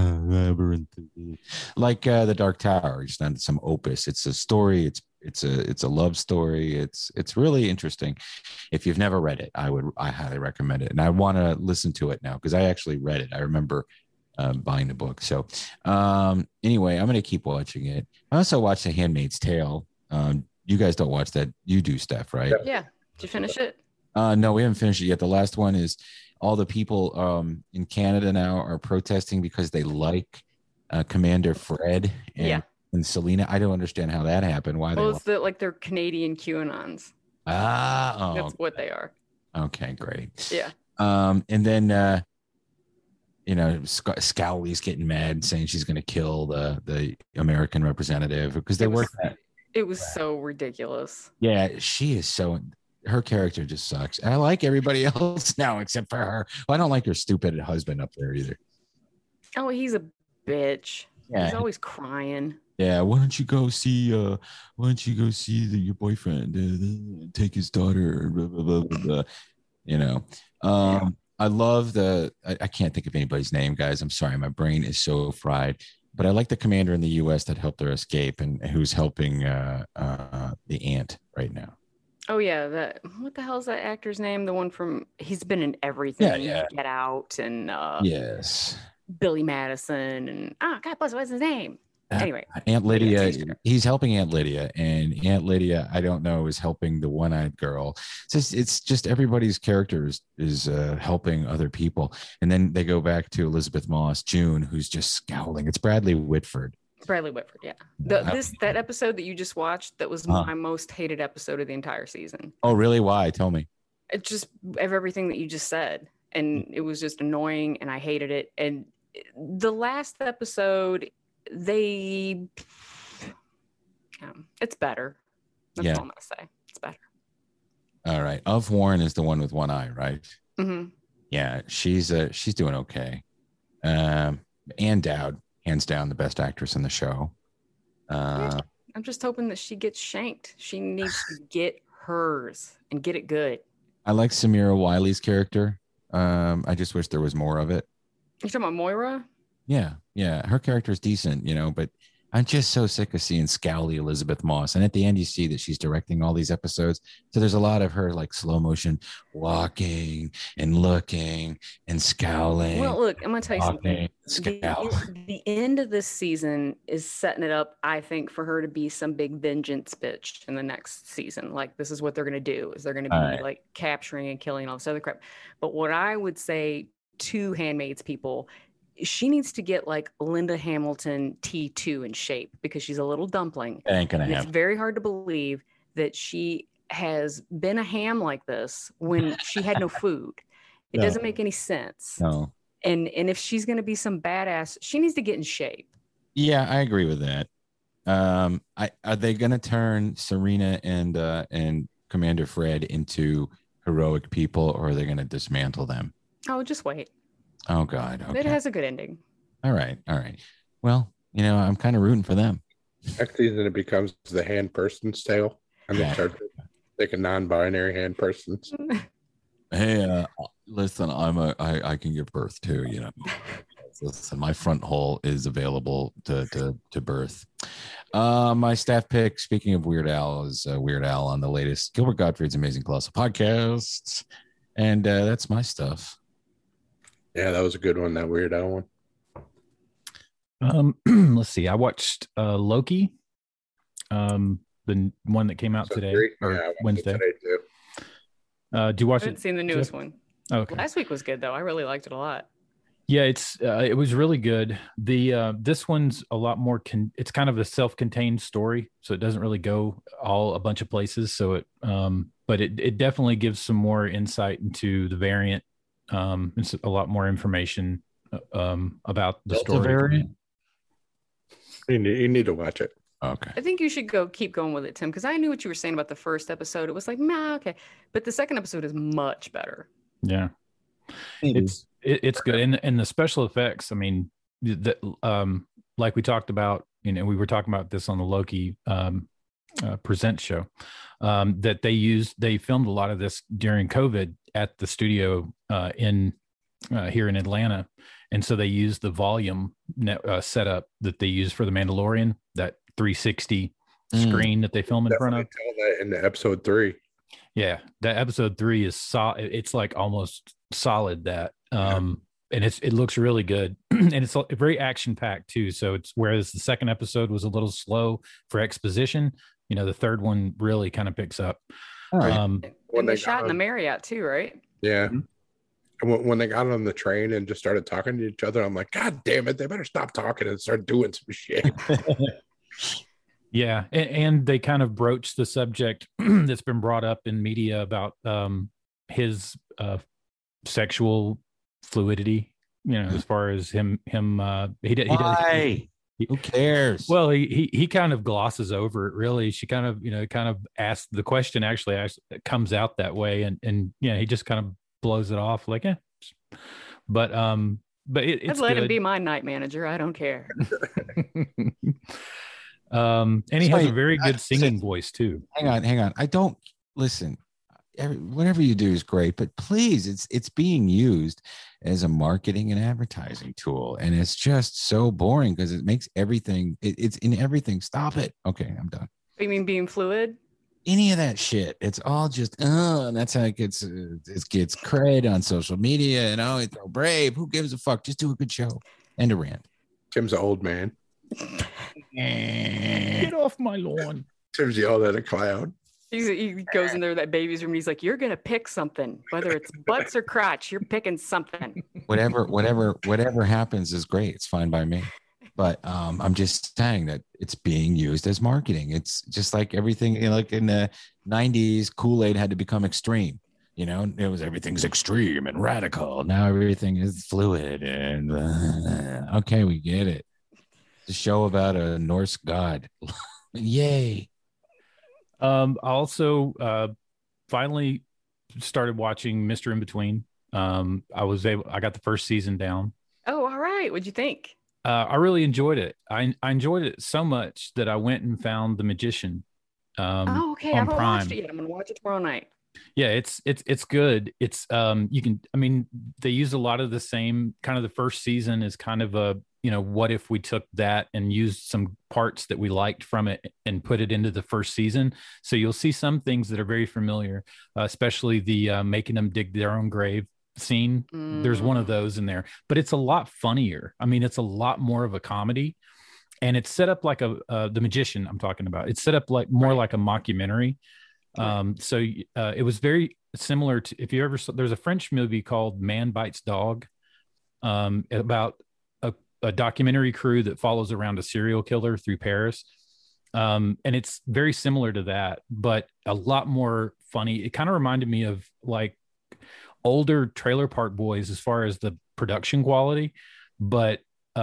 Like The Dark Tower. It's not some opus. It's a story. It's a love story. It's really interesting. If you've never read it, I highly recommend it, and I want to listen to it now because I actually read it. I remember buying the book. So anyway, I'm going to keep watching it. I also watched The Handmaid's Tale. You guys don't watch that. You do, Steph, right? Yeah. Did you finish it? No, we haven't finished it yet. The last one is all the people in Canada now are protesting because they like Commander Fred and Selena. I don't understand how that happened. Why? Well, they're Canadian QAnons. That's what they are. Okay, great. Yeah. And then Scowley's getting mad, saying she's going to kill the American representative because they work. It was so ridiculous. Yeah, she is so. Her character just sucks. I like everybody else now except for her. Well, I don't like her stupid husband up there either. Oh, he's a bitch. Yeah. He's always crying. Yeah, why don't you go see your boyfriend, take his daughter, blah, blah, blah, blah, blah. You know. I love I can't think of anybody's name, guys. I'm sorry, my brain is so fried. But I like the commander in the US that helped her escape and who's helping the ant right now. Oh yeah, what the hell is that actor's name? The one from he's been in everything. Yeah. Get Out and Yes. Billy Madison and God bless, what's his name? Anyway, Aunt Lydia, he's helping Aunt Lydia, and Aunt Lydia, I don't know, is helping the one-eyed girl. It's just everybody's character is helping other people, and then they go back to Elizabeth Moss, June, who's just scowling. It's Bradley Whitford. Yeah. That episode that you just watched, that was my most hated episode of the entire season. Oh, really? Why? Tell me. It just of everything that you just said, and it was just annoying, and I hated it. And the last episode, it's better. That's all I'm gonna say. It's better. All right. Of Warren is the one with one eye, right? Mm-hmm. Yeah, she's doing okay. Ann Dowd, hands down, the best actress in the show. I'm just hoping that she gets shanked. She needs to get hers and get it good. I like Samira Wiley's character. I just wish there was more of it. You talking about Moira? Yeah, her character is decent, but I'm just so sick of seeing scowly Elizabeth Moss. And at the end, you see that she's directing all these episodes. So there's a lot of her like slow motion walking and looking and scowling. Well, look, I'm going to tell you something. The end of this season is setting it up, I think, for her to be some big vengeance bitch in the next season. Like, this is what they're going to do, is they're going to be like capturing and killing all this other crap. But what I would say to Handmaid's people, she needs to get like Linda Hamilton T2 in shape, because she's a little dumpling. It's very hard to believe that she has been a ham like this when she had no food. It doesn't make any sense. No. And if she's going to be some badass, she needs to get in shape. Yeah, I agree with that. Are they going to turn Serena and Commander Fred into heroic people, or are they going to dismantle them? Oh, just wait. Oh, God. Okay. It has a good ending. All right. Well, I'm kind of rooting for them. Next season, it becomes the hand person's tale. And they start taking non-binary hand persons. Hey, listen, I can give birth too, Listen, my front hole is available to birth. My staff pick, speaking of Weird Al, is Weird Al on the latest Gilbert Gottfried's Amazing Colossal Podcast. And that's my stuff. Yeah, that was a good one, that Weird Al one. Let's see. I watched Loki, the one that came out today or Wednesday. Today too. Do you watch it? I haven't seen the newest one. Okay. Last week was good though. I really liked it a lot. Yeah, it was really good. This one's a lot more. It's kind of a self-contained story, so it doesn't really go a bunch of places. So but it definitely gives some more insight into the variant. It's a lot more information about the story. Variant? You need to watch it. Okay. I think you should keep going with it, Tim, because I knew what you were saying about the first episode. It was like, okay, but the second episode is much better. Yeah, it's good, and the special effects. I mean, like we talked about, we were talking about this on the Loki Present show, that they filmed a lot of this during COVID at the studio here in Atlanta. And so they used the volume setup that they use for The Mandalorian, that 360 screen that they film in front of. Tell that in the episode 3. Yeah, that episode 3 is it's like almost solid that. And it looks really good, and it's very action packed too. So whereas the second episode was a little slow for exposition, the third one really kind of picks up. Right. And they shot in the Marriott too, right? Yeah. Mm-hmm. And when they got on the train and just started talking to each other, I'm like, God damn it, they better stop talking and start doing some shit. Yeah. And they kind of broached the subject that's been brought up in media about his sexual fluidity, as far as him Why? Who cares? Well, he kind of glosses over it. Really, she kind of asked the question. Actually, it comes out that way, and he just kind of blows it off like, but it's I'd let good. him be my night manager. I don't care. And he has a very good singing voice too. Hang on. I don't listen. Whatever you do is great, but please, it's being used as a marketing and advertising tool, and it's just so boring because it makes everything. It's in everything. Stop it. Okay, I'm done. You mean being fluid? Any of that shit. It's all just and that's how it gets cred on social media. And it's so brave. Who gives a fuck? Just do a good show. End of rant. Tim's an old man. Get off my lawn. Tim's yelled at a clown. He goes in there, that baby's room, and he's like, "You're gonna pick something, whether it's butts or crotch. You're picking something." Whatever happens is great. It's fine by me. But I'm just saying that it's being used as marketing. It's just like everything, like in the 90s, Kool-Aid had to become extreme. It was everything's extreme and radical. Now everything is fluid and okay, we get it. It's a show about a Norse god. Yay. I also finally started watching Mr. In Between. I got the first season down. Oh, all right. What'd you think? I really enjoyed it. I enjoyed it so much that I went and found The Magician. Okay. I haven't watched it yet. I'm gonna watch it tomorrow night. Yeah, it's good. It's they use a lot of the same kind of. The first season is kind of a, what if we took that and used some parts that we liked from it and put it into the first season. So you'll see some things that are very familiar, especially the making them dig their own grave scene. There's one of those in there, but it's a lot funnier. It's a lot more of a comedy, and it's set up like The Magician I'm talking about. It's set up like more like a mockumentary. So it was very similar to, if you ever saw, there's a French movie called Man Bites Dog, about a documentary crew that follows around a serial killer through Paris. And it's very similar to that, but a lot more funny. It kind of reminded me of like older Trailer Park Boys as far as the production quality, but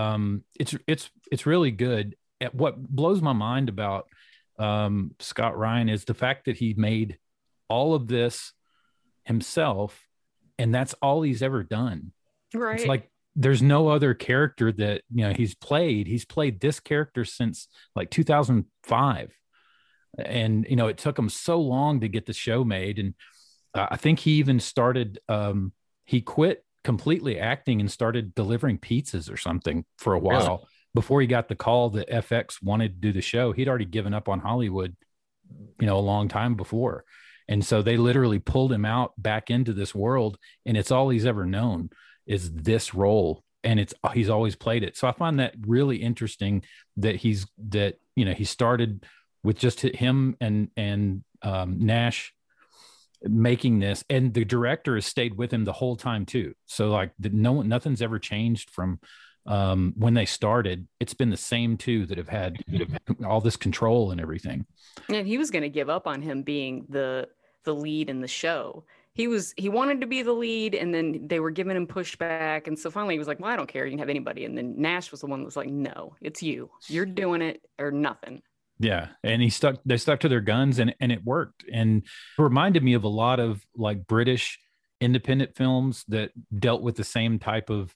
it's really good. What blows my mind about Scott Ryan is the fact that he made all of this himself, and that's all he's ever done. Right. It's like there's no other character that he's played this character since like 2005, and it took him so long to get the show made. And I think he even started he quit completely acting and started delivering pizzas or something for a while. Really? Before he got the call that FX wanted to do the show. He'd already given up on Hollywood a long time before. And so they literally pulled him out back into this world, and it's all he's ever known is this role, and he's always played it. So I find that really interesting that he started with just him and Nash making this, and the director has stayed with him the whole time too. So like nothing's ever changed from when they started. It's been the same two that have had all this control and everything. And he was going to give up on him being the lead in the show. He wanted to be the lead, and then they were giving him pushback. And so finally he was like, well, I don't care. You can have anybody. And then Nash was the one that was like, no, it's you. You're doing it or nothing. Yeah. And they stuck to their guns, and it worked. And it reminded me of a lot of like British independent films that dealt with the same type of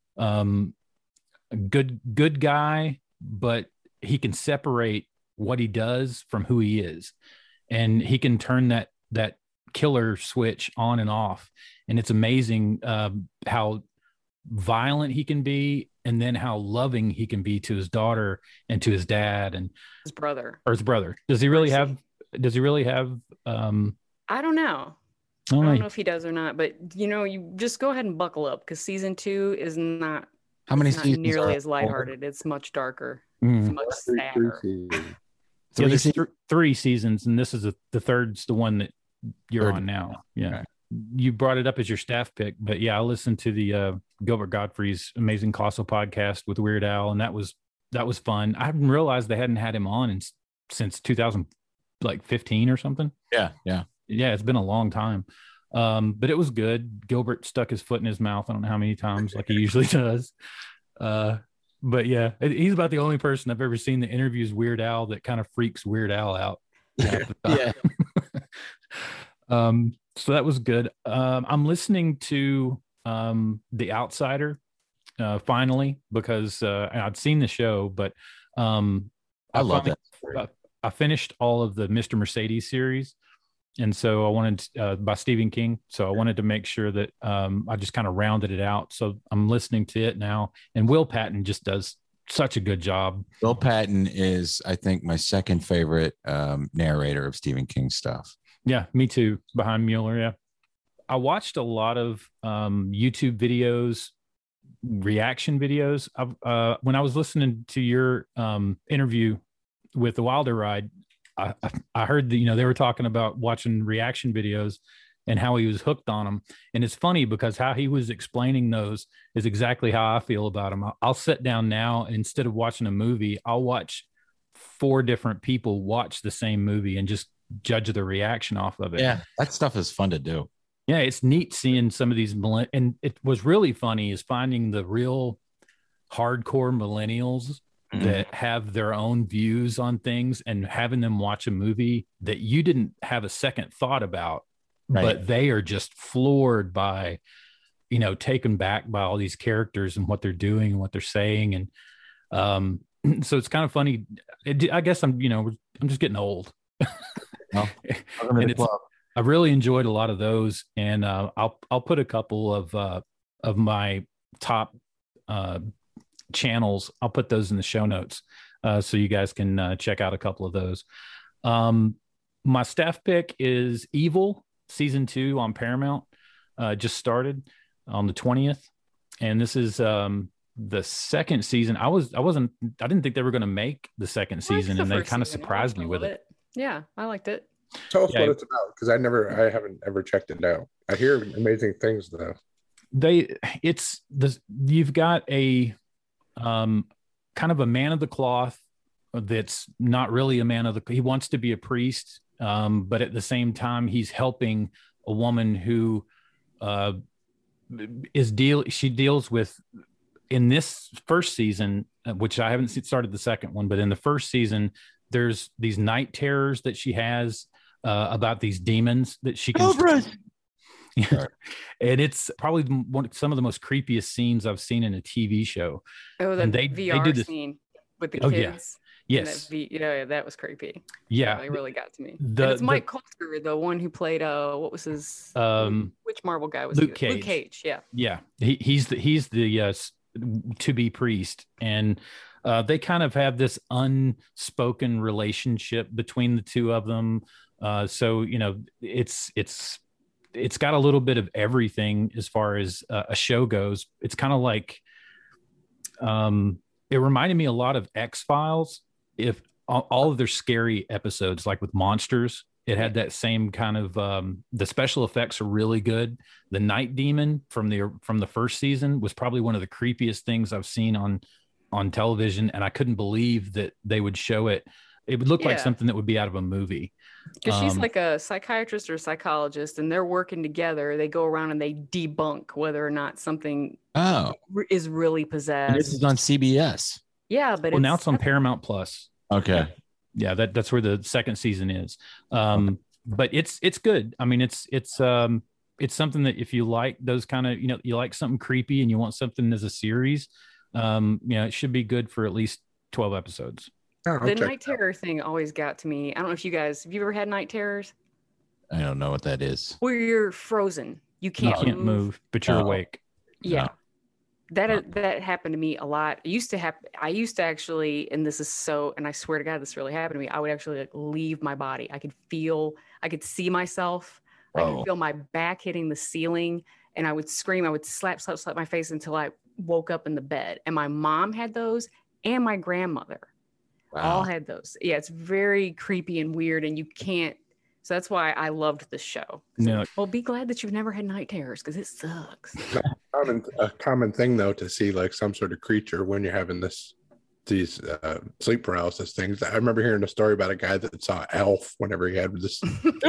good guy, but he can separate what he does from who he is. And he can turn that killer switch on and off. And it's amazing how violent he can be, and then how loving he can be to his daughter and to his dad and his brother. Does he really have I don't know. I don't know if he does or not, but you just go ahead and buckle up, because season 2 is not nearly as lighthearted. It's much darker. It's much sadder. There's 3 seasons, and this is the third's the one that you're on now. Yeah. Okay. You brought it up as your staff pick, but yeah, I listened to the Gilbert Gottfried's Amazing Castle podcast with Weird Al, and that was fun. I hadn't realized they hadn't had him on since 2015 or something. Yeah. It's been a long time. But it was good. Gilbert stuck his foot in his mouth, I don't know how many times, like he usually does. But yeah, he's about the only person I've ever seen that interviews Weird Al that kind of freaks Weird Al out. Yeah. So that was good. I'm listening to The Outsider finally, because I'd seen the show, but I love that. I finished all of the Mr. Mercedes series. And so I wanted by Stephen King. So I wanted to make sure that I just kind of rounded it out. So I'm listening to it now. And Will Patton just does such a good job. Will Patton is, I think, my second favorite narrator of Stephen King stuff. Yeah, me too. Behind Mueller. Yeah. I watched a lot of YouTube videos, reaction videos. When I was listening to your interview with the Wilder Ride, I heard that, they were talking about watching reaction videos and how he was hooked on them. And it's funny because how he was explaining those is exactly how I feel about them. I'll sit down now and instead of watching a movie, I'll watch 4 different people watch the same movie and just judge the reaction off of it. Yeah, that stuff is fun to do. Yeah, it's neat seeing some of these and it was really funny is finding the real hardcore millennials that have their own views on things and having them watch a movie that you didn't have a second thought about, but they are just floored by, taken back by all these characters and what they're doing and what they're saying. And so it's kind of funny. I guess I'm just getting old. Well, and I really enjoyed a lot of those. And I'll put a couple of my top channels. I'll put those in the show notes so you guys can check out a couple of those. My staff pick is Evil season 2 on Paramount. Just started on the 20th, and this is the second season. I didn't think they were going to make the second season, and they kind of surprised me with it. Yeah, I liked it. Tell us what it's about, because I haven't ever checked it out. I hear amazing things though. You've got a kind of a man of the cloth that's not really a man of he wants to be a priest, but at the same time he's helping a woman who she deals with, in this first season, which I haven't started the second one, but in the first season there's these night terrors that she has about these demons that she can Yeah. And it's probably some of the most creepiest scenes I've seen in a TV show. Oh, the VR they do this scene with the kids. Yes. That was creepy. Yeah. It really got to me. And it's Mike Colter, the one who played what was his which Marvel guy was Luke Cage. Luke Cage, yeah. Yeah. He's the to be priest, and they kind of have this unspoken relationship between the two of them. So it's got a little bit of everything as far as a show goes. It's kind of like, it reminded me a lot of X-Files. If all of their scary episodes, like with monsters, it had that same kind of, the special effects are really good. The Night Demon from the first season was probably one of the creepiest things I've seen on television. And I couldn't believe that they would show it. It would look like something that would be out of a movie. Because she's like a psychiatrist or a psychologist, and they're working together. They go around and they debunk whether or not something is really possessed. And this is on CBS. Yeah, but now it's on Paramount Plus. Okay. Yeah, that's where the second season is. But it's good. I mean, it's something that if you like those kind of, you like something creepy and you want something as a series, it should be good for at least 12 episodes. The night terror thing always got to me. I don't know if you guys, have you ever had night terrors? I don't know what that is. Where you're frozen. You can't move, but you're awake. Yeah. No. That happened to me a lot. It used to happen. I used to actually, and this is and I swear to God, this really happened to me. I would actually leave my body. I could see myself. I could feel my back hitting the ceiling, and I would scream. I would slap my face until I woke up in the bed. And my mom had those, and my grandmother. Wow. All had those. Yeah, it's very creepy and weird, and you can't. So that's why I loved the show. No. Well, be glad that you've never had night terrors, because it sucks. A common thing though to see like some sort of creature when you're having these sleep paralysis things. I remember hearing a story about a guy that saw Alf whenever he had this.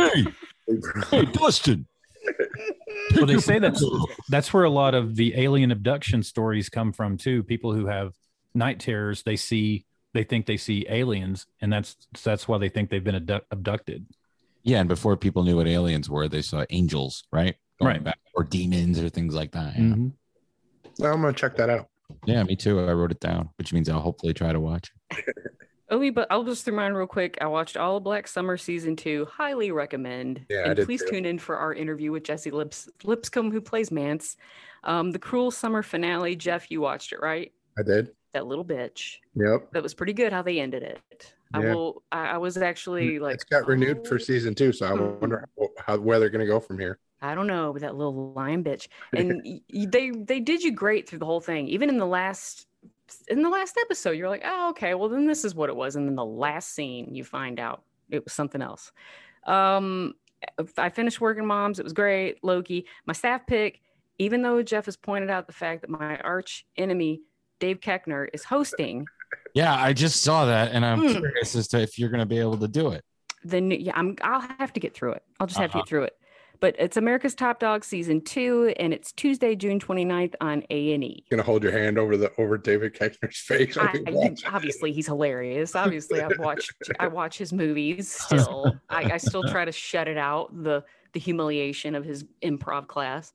Hey, Dustin. Well, they say that's where a lot of the alien abduction stories come from too. People who have night terrors, they think they see aliens, and that's why they think they've been abducted. Yeah, and before people knew what aliens were, they saw angels, right? Going back, or demons or things like that. Mm-hmm. Well, I'm gonna check that out. Yeah, me too. I wrote it down, which means I'll hopefully try to watch it. But I'll just remind real quick. I watched all of Black Summer season 2. Highly recommend. Yeah, I And did please too. tune in for our interview with Jesse Lipscomb, who plays Mance. The Cruel Summer finale. Jeff, you watched it, right? I did. That little bitch. Yep. That was pretty good how they ended it. Yeah. I was actually like, It's got renewed for season 2, so I wonder where they're going to go from here. I don't know, but that little lion bitch. And they did you great through the whole thing. Even in the last episode, you're like, oh, okay, well then this is what it was. And then the last scene, you find out it was something else. I finished Working Moms. It was great. Loki. My staff pick, even though Jeff has pointed out the fact that my arch enemy, Dave Keckner, is hosting. Yeah, I just saw that, and I'm curious as to if you're going to be able to do it. Then I'll have to get through it. I'll just have to get through it. But it's America's Top Dog season 2, and it's Tuesday, June 29th on A&E. Gonna hold your hand over David Keckner's face. Obviously, he's hilarious. Obviously, I watch his movies still. I still try to shut it out, the humiliation of his improv class.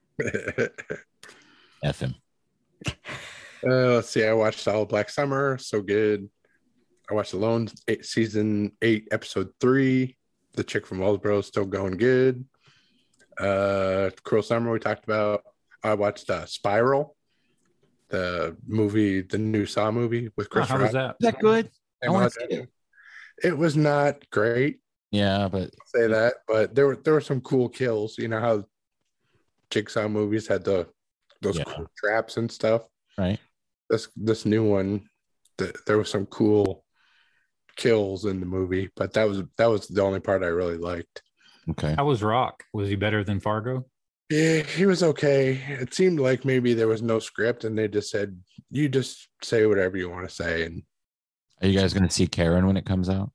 F him. Let's see. I watched all Black Summer. So good. I watched Alone, season 8, episode 3. The chick from Wellsboro is still going good. Cruel Summer we talked about. I watched Spiral, the movie, the new Saw movie with Chris How Rock. was that? Is that good? I And want to see it. It was not great, Yeah, but I'll say that, but there were some cool kills. You know how Jigsaw movies had those cool traps and stuff. right. This new one, there was some cool kills in the movie, but that was the only part I really liked. Okay. How was Rock? Was he better than Fargo? Yeah, he was okay. It seemed like maybe there was no script and they just said, you just say whatever you want to say. And Are you guys going to see Karen when it comes out?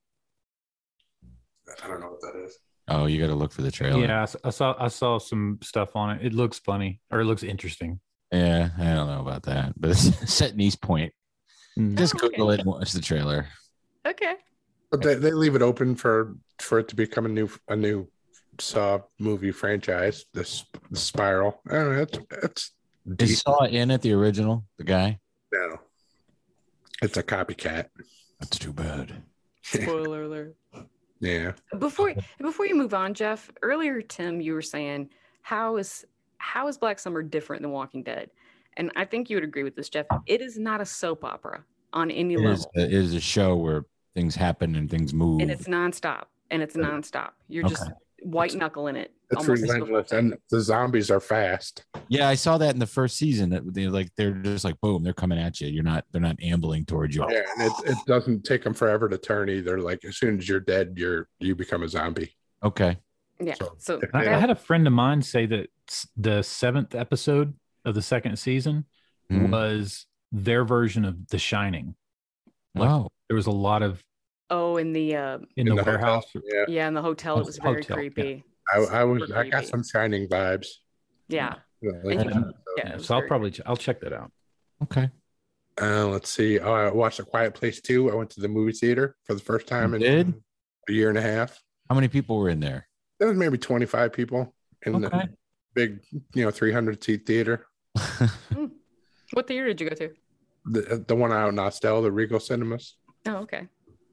I don't know what that is. Oh, you got to look for the trailer. Yeah, I saw some stuff on it. It looks funny, or it looks interesting. Yeah, I don't know about that, but it's set in East Point. Just Google it and watch the trailer. Okay. But they leave it open for it to become a new Saw movie franchise. The Spiral. I don't know. It's Is Saw in it, the original, the guy? no. It's a copycat. That's too bad. Spoiler alert. Yeah. Before you move on, Jeff, earlier, Tim, you were saying how is Black Summer different than Walking Dead? And I think you would agree with this, Jeff. It is not a soap opera on any level. It is a show where things happen and things move. And it's nonstop. You're just white knuckling it. It's relentless, and the zombies are fast. Yeah, I saw that in the first season. That they're just like boom, they're coming at you. They're not ambling towards you. Yeah, and it doesn't take them forever to turn either. Like as soon as you're dead, you become a zombie. Okay. Yeah. So I had a friend of mine say that the 7th episode of the 2nd season was their version of The Shining. Wow. There was a lot of in the warehouse. Hotel. Yeah, in the hotel, it was very Hotel, creepy. I got some Shining vibes. Yeah. So I'll check that out. Okay. Let's see. Oh, I watched A Quiet Place 2. I went to the movie theater for the first time in a year and a half. How many people were in there? There was maybe 25 people in the big, 300-seat theater. What theater did you go to? The one out in Austell, the Regal Cinemas. Oh, okay.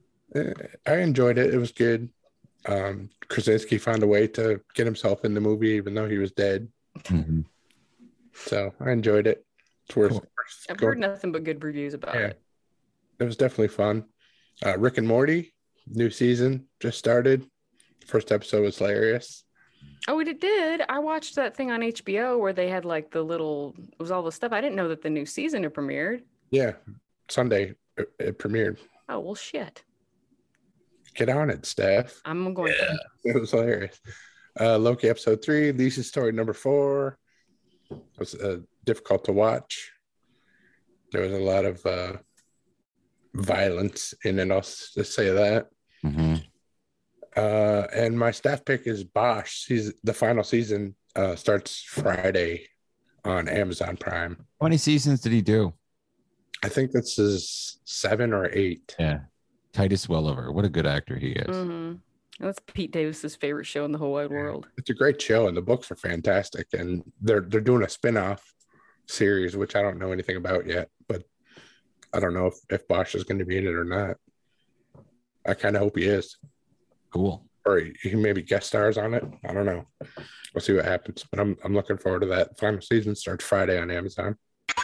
I enjoyed it. It was good. Krasinski found a way to get himself in the movie, even though he was dead. Mm-hmm. So I enjoyed it. It's worth. Cool. I've heard nothing but good reviews about it. It was definitely fun. Rick and Morty, new season just started. First episode was hilarious. Oh, it did. I watched that thing on HBO where they had like it was all the stuff. I didn't know that the new season had premiered. Yeah, Sunday it premiered. Oh, well, shit. Get on it, Steph. I'm going to. It was hilarious. Loki episode 3, Lisa's story number 4. It was difficult to watch. There was a lot of violence in it, I'll just say that. Mm-hmm. And my staff pick is Bosch. The final season starts Friday on Amazon Prime. How many seasons did he do? I think this is 7 or 8. Yeah. Titus Welliver. What a good actor he is. Mm-hmm. That's Pete Davis's favorite show in the whole wide world. It's a great show, and the books are fantastic. And they're doing a spin-off series, which I don't know anything about yet, but I don't know if Bosch is going to be in it or not. I kind of hope he is. Cool. Or he maybe guest stars on it. I don't know. We'll see what happens. But I'm looking forward to that. Final season starts Friday on Amazon.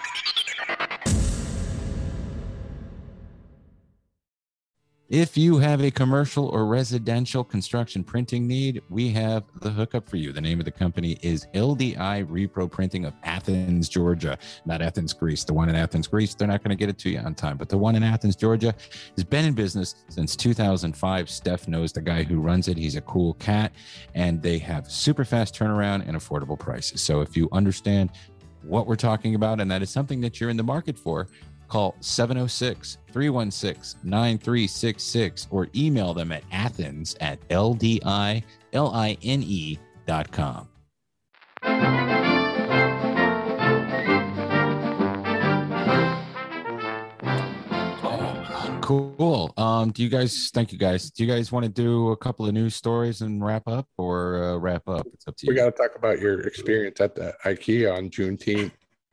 If you have a commercial or residential construction printing need, we have the hookup for you. The name of the company is LDI Repro Printing of Athens, Georgia. Not Athens, Greece. The one in Athens, Greece, they're not going to get it to you on time. But the one in Athens, Georgia, has been in business since 2005. Steph knows the guy who runs it. He's a cool cat. And they have super fast turnaround and affordable prices. So if you understand what we're talking about, and that is something that you're in the market for, call 706-316-9366 or email them at athens@ldine.com. Cool. Thank you guys. Do you guys want to do a couple of news stories and wrap up, or wrap up? It's up to you. We got to talk about your experience at the IKEA on Juneteenth.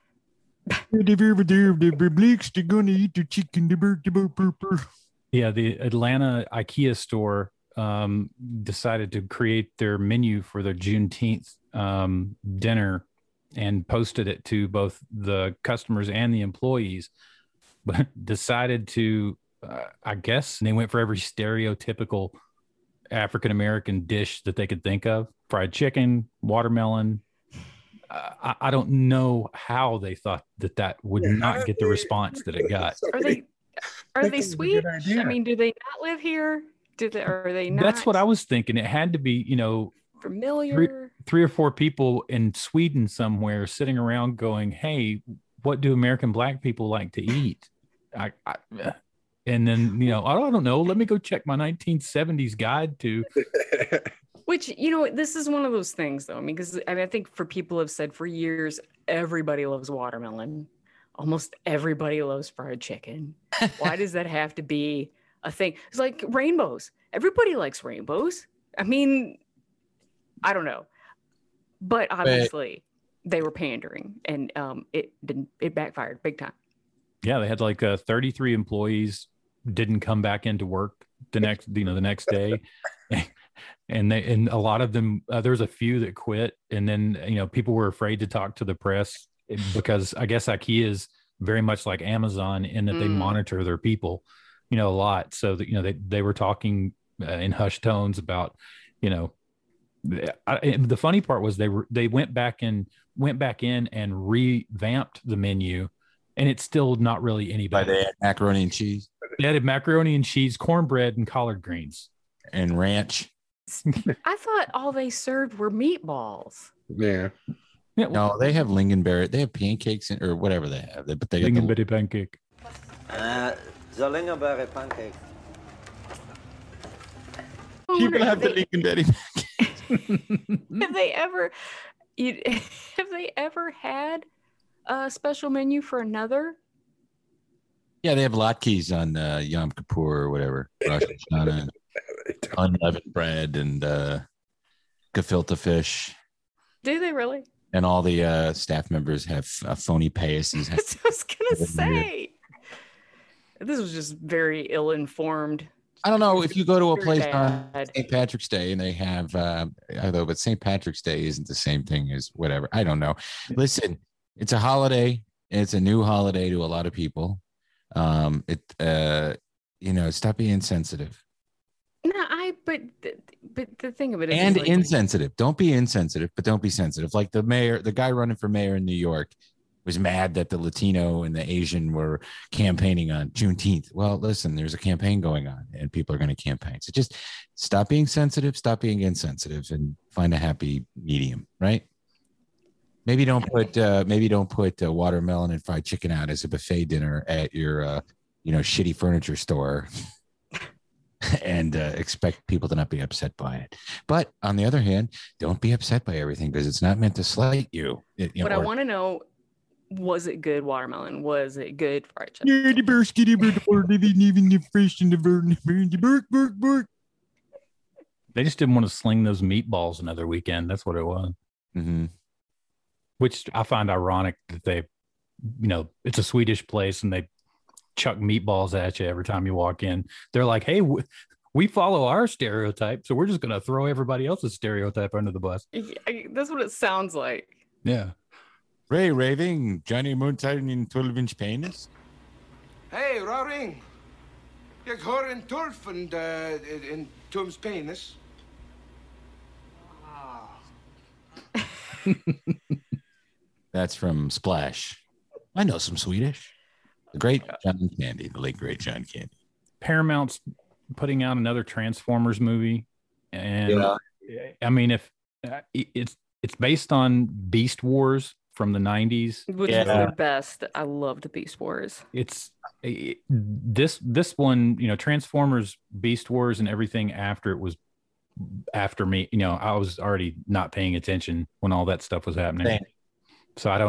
Yeah, the Atlanta IKEA store decided to create their menu for their Juneteenth dinner and posted it to both the customers and the employees, but decided to, I guess, they went for every stereotypical African-American dish that they could think of: fried chicken, watermelon. I don't know how they thought that would not get the response that it got. Are they Swedish? I mean, do they not live here? Are they not? That's what I was thinking. It had to be, familiar. Three or four people in Sweden somewhere sitting around going, "Hey, what do American Black people like to eat?" And then, I don't know. Let me go check my 1970s guide to. Which, this is one of those things, though. I mean, because I think for people have said for years, everybody loves watermelon. Almost everybody loves fried chicken. Why does that have to be a thing? It's like rainbows. Everybody likes rainbows. I mean, I don't know. But obviously, they were pandering, and it backfired big time. Yeah, they had like 33 employees didn't come back into work the next day. And a lot of them, there's a few that quit. And then, people were afraid to talk to the press because I guess IKEA is very much like Amazon in that they monitor their people, a lot. So that, they were talking in hushed tones about, the funny part was they went back in and revamped the menu, and it's still not really anybody. They had macaroni and cheese. They had macaroni and cheese, cornbread, and collard greens. And ranch. I thought all they served were meatballs. Yeah. No, they have lingonberry. They have pancakes or whatever they have. But they lingonberry pancake. The lingonberry pancake. People have the lingonberry pancake. Have they ever had a special menu for another? Yeah, they have latkes on Yom Kippur or whatever. Rosh Hashanah, unleavened bread, and gefilte fish. Do they really? And all the staff members have phony payasses. That's what I was going to say. This was just very ill-informed. I don't know if you go to a place on St. Patrick's Day and they have, but St. Patrick's Day isn't the same thing as whatever. I don't know. Listen, it's a holiday. It's a new holiday to a lot of people. Stop being insensitive. No, but the thing of it is, and insensitive. Don't be insensitive, but don't be sensitive. Like the guy running for mayor in New York was mad that the Latino and the Asian were campaigning on Juneteenth. Well, listen, there's a campaign going on and people are going to campaign. So just stop being sensitive, stop being insensitive, and find a happy medium, right? Maybe don't put watermelon and fried chicken out as a buffet dinner at your, shitty furniture store and expect people to not be upset by it. But on the other hand, don't be upset by everything because it's not meant to slight you. I want to know, was it good watermelon? Was it good fried chicken? They just didn't want to sling those meatballs another weekend. That's what it was. Mm-hmm. Which I find ironic that they, it's a Swedish place and they chuck meatballs at you every time you walk in. They're like, "Hey, we follow our stereotype, so we're just going to throw everybody else's stereotype under the bus. That's what it sounds like. Yeah. Ray raving, Johnny Moonshine in 12-inch penis. Hey, Roaring. Jeg har en turf and en tums penis. That's from Splash. I know some Swedish. The great John Candy, the late great John Candy. Paramount's putting out another Transformers movie, and I mean, if it's based on Beast Wars from the 90s, which is their best. I loved Beast Wars. It's this one, you know, Transformers, Beast Wars, and everything after it was after me. You know, I was already not paying attention when all that stuff was happening. Same. So I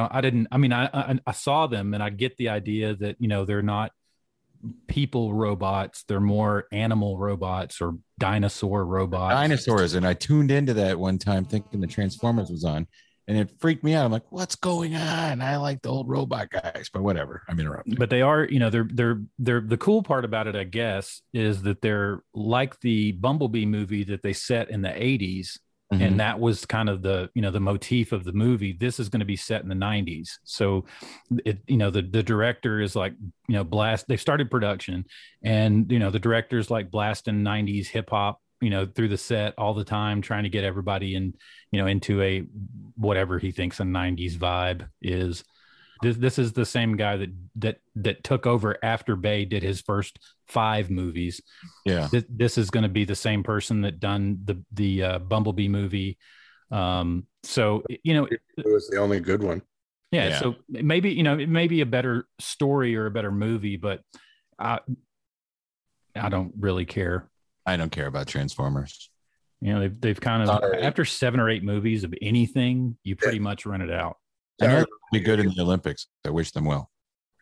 saw them, and I get the idea that, you know, they're not people robots, they're more animal robots or dinosaur robots. Dinosaurs. And I tuned into that one time thinking the Transformers was on, and it freaked me out. I'm like, what's going on? I like the old robot guys, but whatever. I'm interrupting. But they are, you know, they're the cool part about it, I guess, is that they're like the Bumblebee movie that they set in the 80s. Mm-hmm. And that was kind of the, you know, the motif of the movie. This is going to be set in the 90s. So it, you know, the director is like, you know, they started production, and, you know, the director's like blasting 90s hip hop, you know, through the set all the time, trying to get everybody in, you know, into a whatever he thinks a 90s vibe is. This is the same guy that took over after Bay did his first 5 movies. Yeah, this is going to be the same person that done the Bumblebee movie. So, you know, it was the only good one. Yeah. So maybe, you know, it may be a better story or a better movie, but I don't really care. I don't care about Transformers. You know, they've kind of after 7 or 8 movies of anything, you pretty much run it out. I know they'll be good in the Olympics. I wish them well.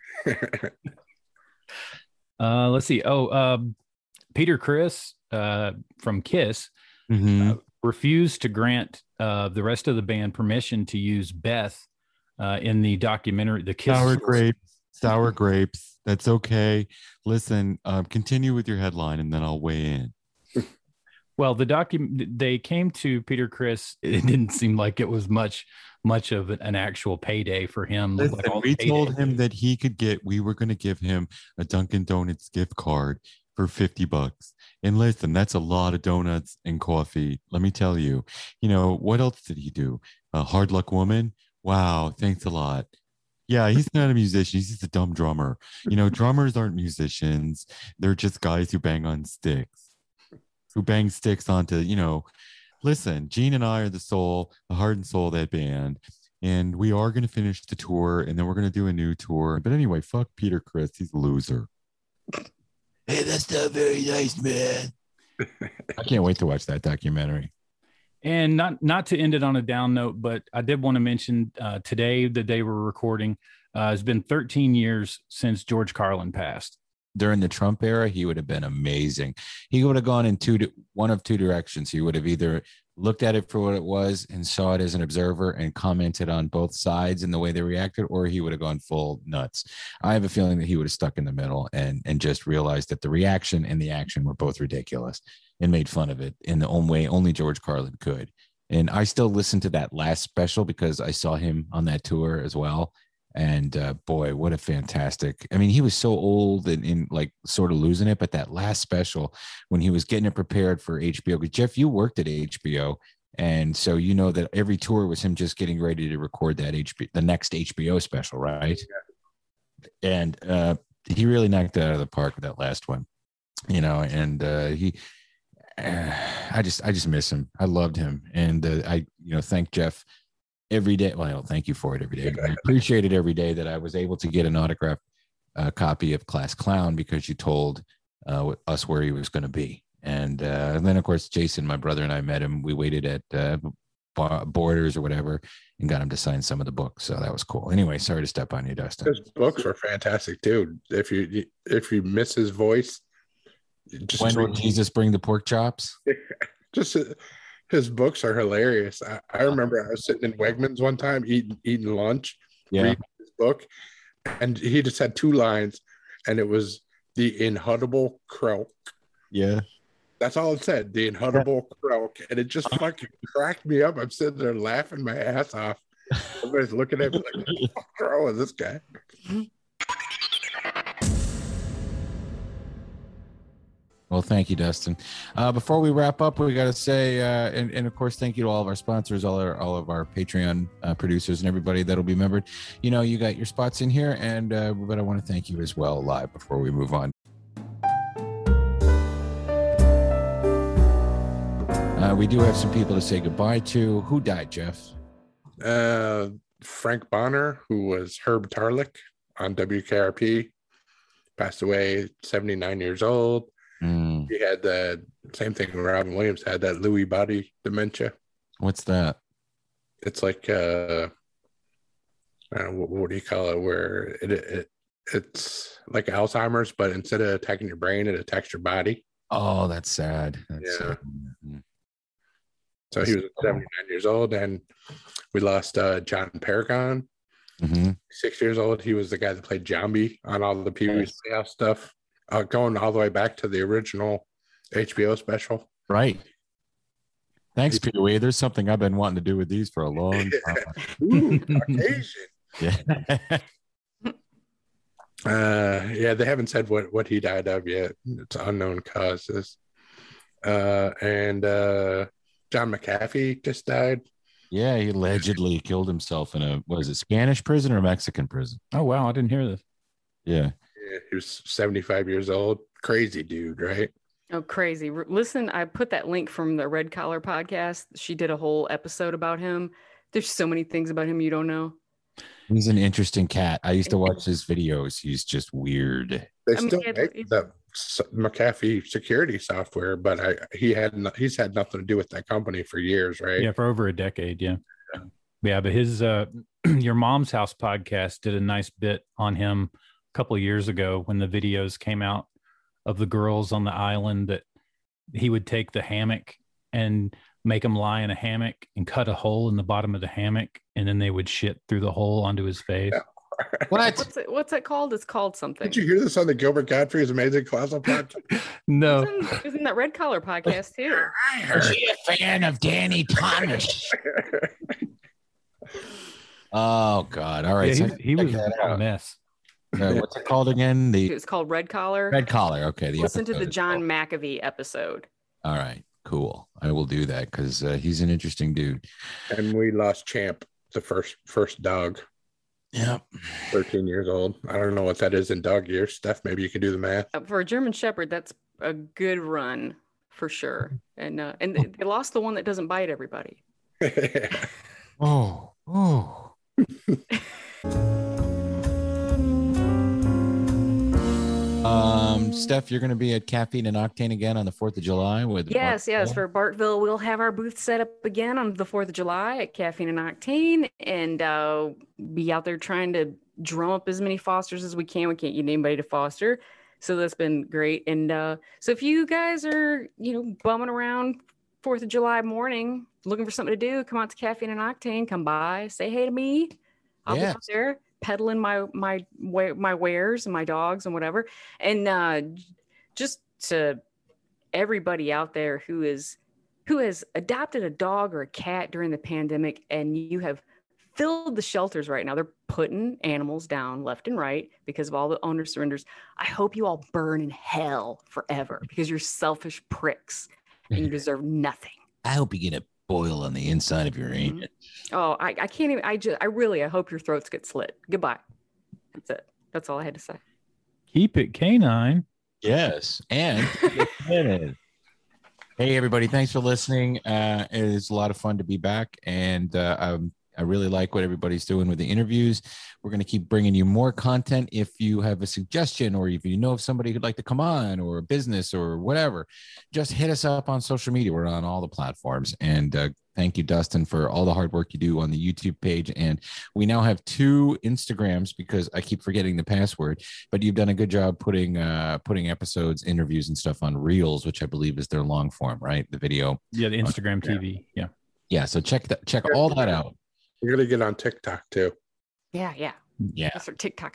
Let's see. Peter Criss from Kiss refused to grant the rest of the band permission to use Beth in the documentary. The Kiss sour grapes. That's okay. Listen, continue with your headline, and then I'll weigh in. Well, they came to Peter Criss. It didn't seem like it was much of an actual payday for him. Listen, we told him that we were going to give him a Dunkin' Donuts gift card for $50. And listen, that's a lot of donuts and coffee. Let me tell you, you know, what else did he do? Hard Luck Woman. Wow. Thanks a lot. Yeah, he's not a musician. He's just a dumb drummer. You know, drummers aren't musicians. They're just guys who bang on sticks. Who bang sticks onto, you know, listen, Gene and I are the heart and soul of that band. And we are going to finish the tour, and then we're going to do a new tour. But anyway, fuck Peter Criss. He's a loser. Hey, that's not very nice, man. I can't wait to watch that documentary. And not to end it on a down note, but I did want to mention today, the day we're recording, it's been 13 years since George Carlin passed. During the Trump era, he would have been amazing. He would have gone in one of two directions. He would have either looked at it for what it was and saw it as an observer and commented on both sides and the way they reacted, or he would have gone full nuts. I have a feeling that he would have stuck in the middle and just realized that the reaction and the action were both ridiculous and made fun of it in the own way only George Carlin could. And I still listen to that last special because I saw him on that tour as well. And boy, what a fantastic, I mean, he was so old and like sort of losing it, but that last special when he was getting it prepared for HBO, because Jeff, you worked at HBO. And so, you know, that every tour was him just getting ready to record that the next HBO special. Right. Yeah. And he really knocked it out of the park with that last one, you know, and I just miss him. I loved him. And I thank Jeff every day. Well, I don't thank you for it every day. I appreciate it every day that I was able to get an autographed copy of Class Clown because you told us where he was going to be. And then, of course, Jason, my brother, and I met him. We waited at Borders or whatever and got him to sign some of the books. So that was cool. Anyway, sorry to step on you, Dustin. His books are fantastic, too. If you miss his voice. When will Jesus bring the pork chops? Just his books are hilarious. I remember I was sitting in Wegmans one time eating lunch, reading his book, and he just had 2 lines, and it was the inhuttable croak. Yeah. That's all it said, the inaudible croak. And it just fucking cracked me up. I'm sitting there laughing my ass off. Everybody's looking at me like, what the fuck wrong with this guy? Well, thank you, Dustin. Before we wrap up, we got to say, and of course, thank you to all of our sponsors, all of our Patreon producers, and everybody that'll be remembered. You know, you got your spots in here, and but I want to thank you as well live before we move on. We do have some people to say goodbye to. Who died, Jeff? Frank Bonner, who was Herb Tarlick on WKRP, passed away, 79 years old. He had the same thing Robin Williams had, that Lewy body dementia. What's that? It's like what do you call it? Where it's like Alzheimer's, but instead of attacking your brain, it attacks your body. Oh, that's sad. That's yeah. sad. So he was 79 years old, and we lost John Paragon, 6 years old. He was the guy that played Jambi on all the Pee Wee's Playhouse stuff, going all the way back to the original HBO special. Right. Thanks, Pee Wee. There's something I've been wanting to do with these for a long time. Ooh, Caucasian. Yeah. They haven't said what he died of yet. It's unknown causes. And John McAfee just died. Yeah, he allegedly killed himself in a, what is it, Spanish prison or Mexican prison? Oh, wow. I didn't hear this. Yeah. He was 75 years old. Crazy dude, right? Oh, crazy. Listen, I put that link from the Red Collar podcast. She did a whole episode about him. There's so many things about him you don't know. He's an interesting cat. I used to watch his videos. He's just weird. They still make the McAfee security software, but he's had nothing to do with that company for years, right? Yeah, for over a decade. Yeah. But his Your Mom's House podcast did a nice bit on him a couple of years ago when the videos came out of the girls on the island, that he would take the hammock and make them lie in a hammock and cut a hole in the bottom of the hammock, and then they would shit through the hole onto his face. Yeah. What's it called? It's called something. Did you hear this on the Gilbert Godfrey's Amazing Closet podcast? No. It was in that Red Collar podcast too. I heard you a fan of Danny Thomas. Oh God! All right, yeah, he was a mess. What's it called again? It's called Red Collar. Red Collar. Okay. Listen to the John McAfee episode. All right. Cool. I will do that because he's an interesting dude. And we lost Champ, the first dog. Yeah. 13 years old. I don't know what that is in dog years. Steph, maybe you can do the math. For a German Shepherd, that's a good run for sure. And they lost the one that doesn't bite everybody. Oh. Steph, you're going to be at Caffeine and Octane again on the 4th of July with yes for Bartville. We'll have our booth set up again on the 4th of July at Caffeine and Octane, and be out there trying to drum up as many fosters as we can. We can't get anybody to foster, so that's been great. And so if you guys are bumming around 4th of July morning looking for something to do, come out to Caffeine and Octane. Come by, say hey to me. I'll be out there peddling my wares and my dogs and whatever. And just to everybody out there who has adopted a dog or a cat during the pandemic, and you have filled the shelters right now, they're putting animals down left and right because of all the owner surrenders. I hope you all burn in hell forever because you're selfish pricks and you deserve nothing. I hope you get a boil on the inside of your anus. Oh, I can't even. I hope your throats get slit. Goodbye. That's it. That's all I had to say. Keep it canine. Yes. And hey, everybody. Thanks for listening. It is a lot of fun to be back. And I really like what everybody's doing with the interviews. We're going to keep bringing you more content. If you have a suggestion, or if you know of somebody who'd like to come on, or a business or whatever, just hit us up on social media. We're on all the platforms. And thank you, Dustin, for all the hard work you do on the YouTube page. And we now have 2 Instagrams because I keep forgetting the password, but you've done a good job putting episodes, interviews and stuff on Reels, which I believe is their long form, right? The video. Yeah. The Instagram TV. Yeah. Yeah. So check all that out. You're going to get on TikTok too. Yeah. Yeah. Start TikToking.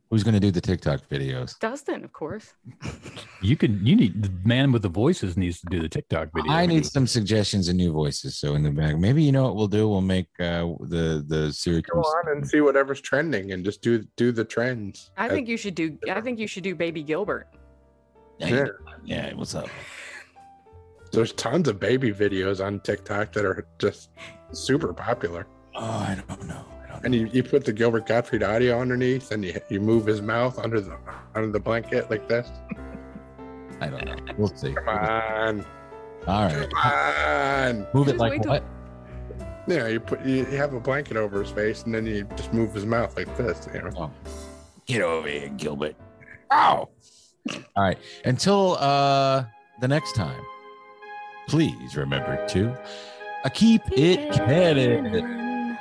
Who's going to do the TikTok videos? Dustin, of course. You need the man with the voices needs to do the TikTok video. I need some suggestions and new voices. So in the back, maybe you know what we'll do? We'll make the Syracuse. Go on and see whatever's trending and just do the trends. I think you should do Baby Gilbert. Yeah. What's up? There's tons of baby videos on TikTok that are just super popular. Oh, I don't know. And you put the Gilbert Gottfried audio underneath, and you move his mouth under the blanket like this. I don't know. We'll see. Come on. All right. Come on. Move it like what? Yeah, you have a blanket over his face, and then you just move his mouth like this. You know. Oh. Get over here, Gilbert. Ow. All right. Until the next time, please remember to keep it canon.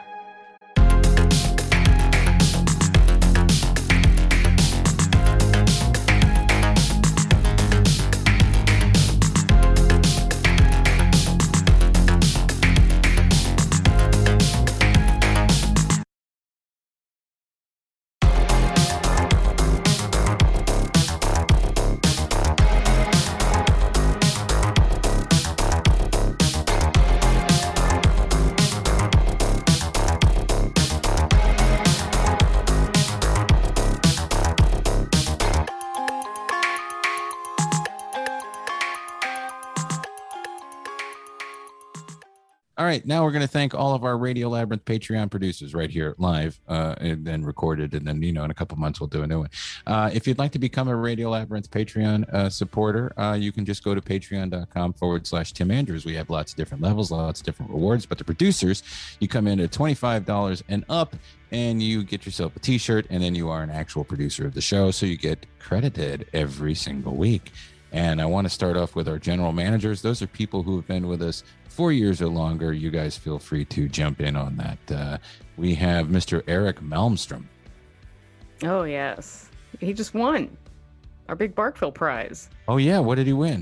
All right, now we're going to thank all of our Radio Labyrinth Patreon producers right here live and then recorded. And then, in a couple months, we'll do a new one. If you'd like to become a Radio Labyrinth Patreon supporter, you can just go to patreon.com/Tim Andrews. We have lots of different levels, lots of different rewards. But the producers, you come in at $25 and up, and you get yourself a T-shirt, and then you are an actual producer of the show. So you get credited every single week. And I want to start off with our general managers. Those are people who have been with us 4 years or longer. You guys feel free to jump in on that. We have Mr. Eric Malmstrom. Oh, yes. He just won our big Barkville prize. Oh, yeah. What did he win?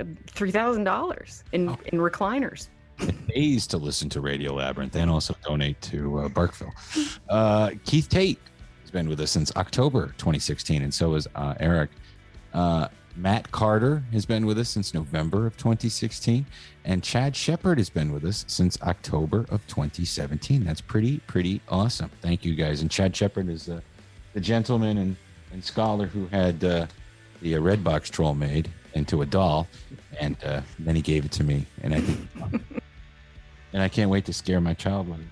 $3,000 in recliners. It pays to listen to Radio Labyrinth and also donate to Barkville. Keith Tate has been with us since October 2016, and so is Eric. Matt Carter has been with us since November of 2016, and Chad Shepard has been with us since October of 2017. That's pretty awesome. Thank you, guys. And Chad Shepard is the gentleman and scholar who had the Redbox troll made into a doll, and then he gave it to me, and I think, and I can't wait to scare my child with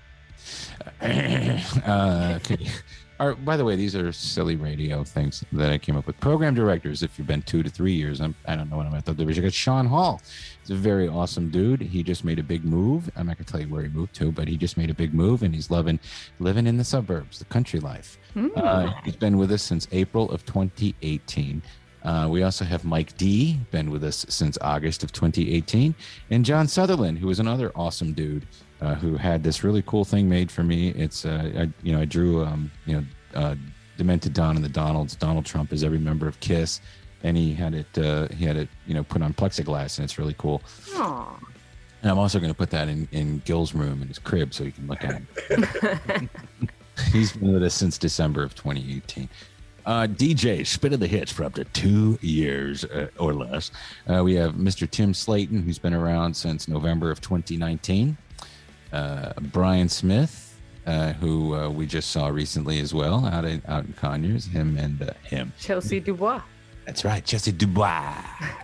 it. Okay. By the way, these are silly radio things that I came up with. Program directors, if you've been 2 to 3 years, I don't know what I'm at. I got Sean Hall. He's a very awesome dude. He just made a big move. I'm not going to tell you where he moved to, but he just made a big move, and he's loving living in the suburbs, the country life. He's been with us since April of 2018. We also have Mike D, been with us since August of 2018, and John Sutherland, who is another awesome dude. Who had this really cool thing made for me. It's I drew Demented Don and the Donalds. Donald Trump is every member of KISS, and he had it put on plexiglass, and it's really cool. Aww. And I'm also going to put that in Gil's room in his crib so you can look at him. He's been with us since December of 2018. DJ Spit of the Hits for up to 2 years or less. We have Mr. Tim Slayton, who's been around since November of 2019. Brian Smith, who we just saw recently as well, out in Conyers. Him. Chelsea Dubois. That's right, Chelsea Dubois.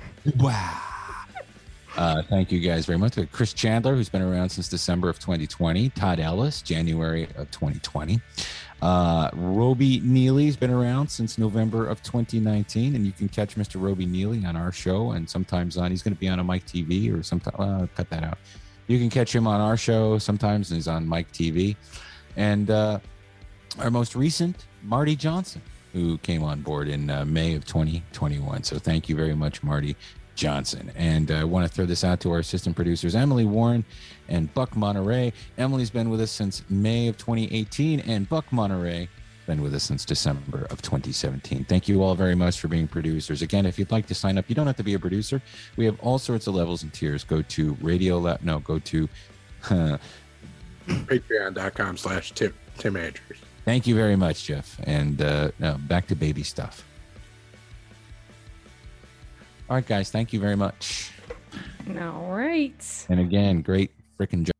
Thank you guys very much. Chris Chandler, who's been around since December of 2020. Todd Ellis, January of 2020. Roby Neely's been around since November of 2019, and you can catch Mr. Roby Neely on our show, and sometimes he's going to be on a Mike TV or sometimes. Cut that out. You can catch him on our show sometimes, and he's on Mike TV. And our most recent, Marty Johnson, who came on board in May of 2021. So thank you very much, Marty Johnson. And I want to throw this out to our assistant producers, Emily Warren and Buck Monterey. Emily's been with us since May of 2018, and Buck Monterey been with us since December of 2017. Thank you all very much for being producers. Again, if you'd like to sign up, you don't have to be a producer. We have all sorts of levels and tiers. Go to patreon.com/Tim Andrews. Thank you very much, Jeff. And now back to baby stuff. All right, guys. Thank you very much. All right. And again, great freaking job.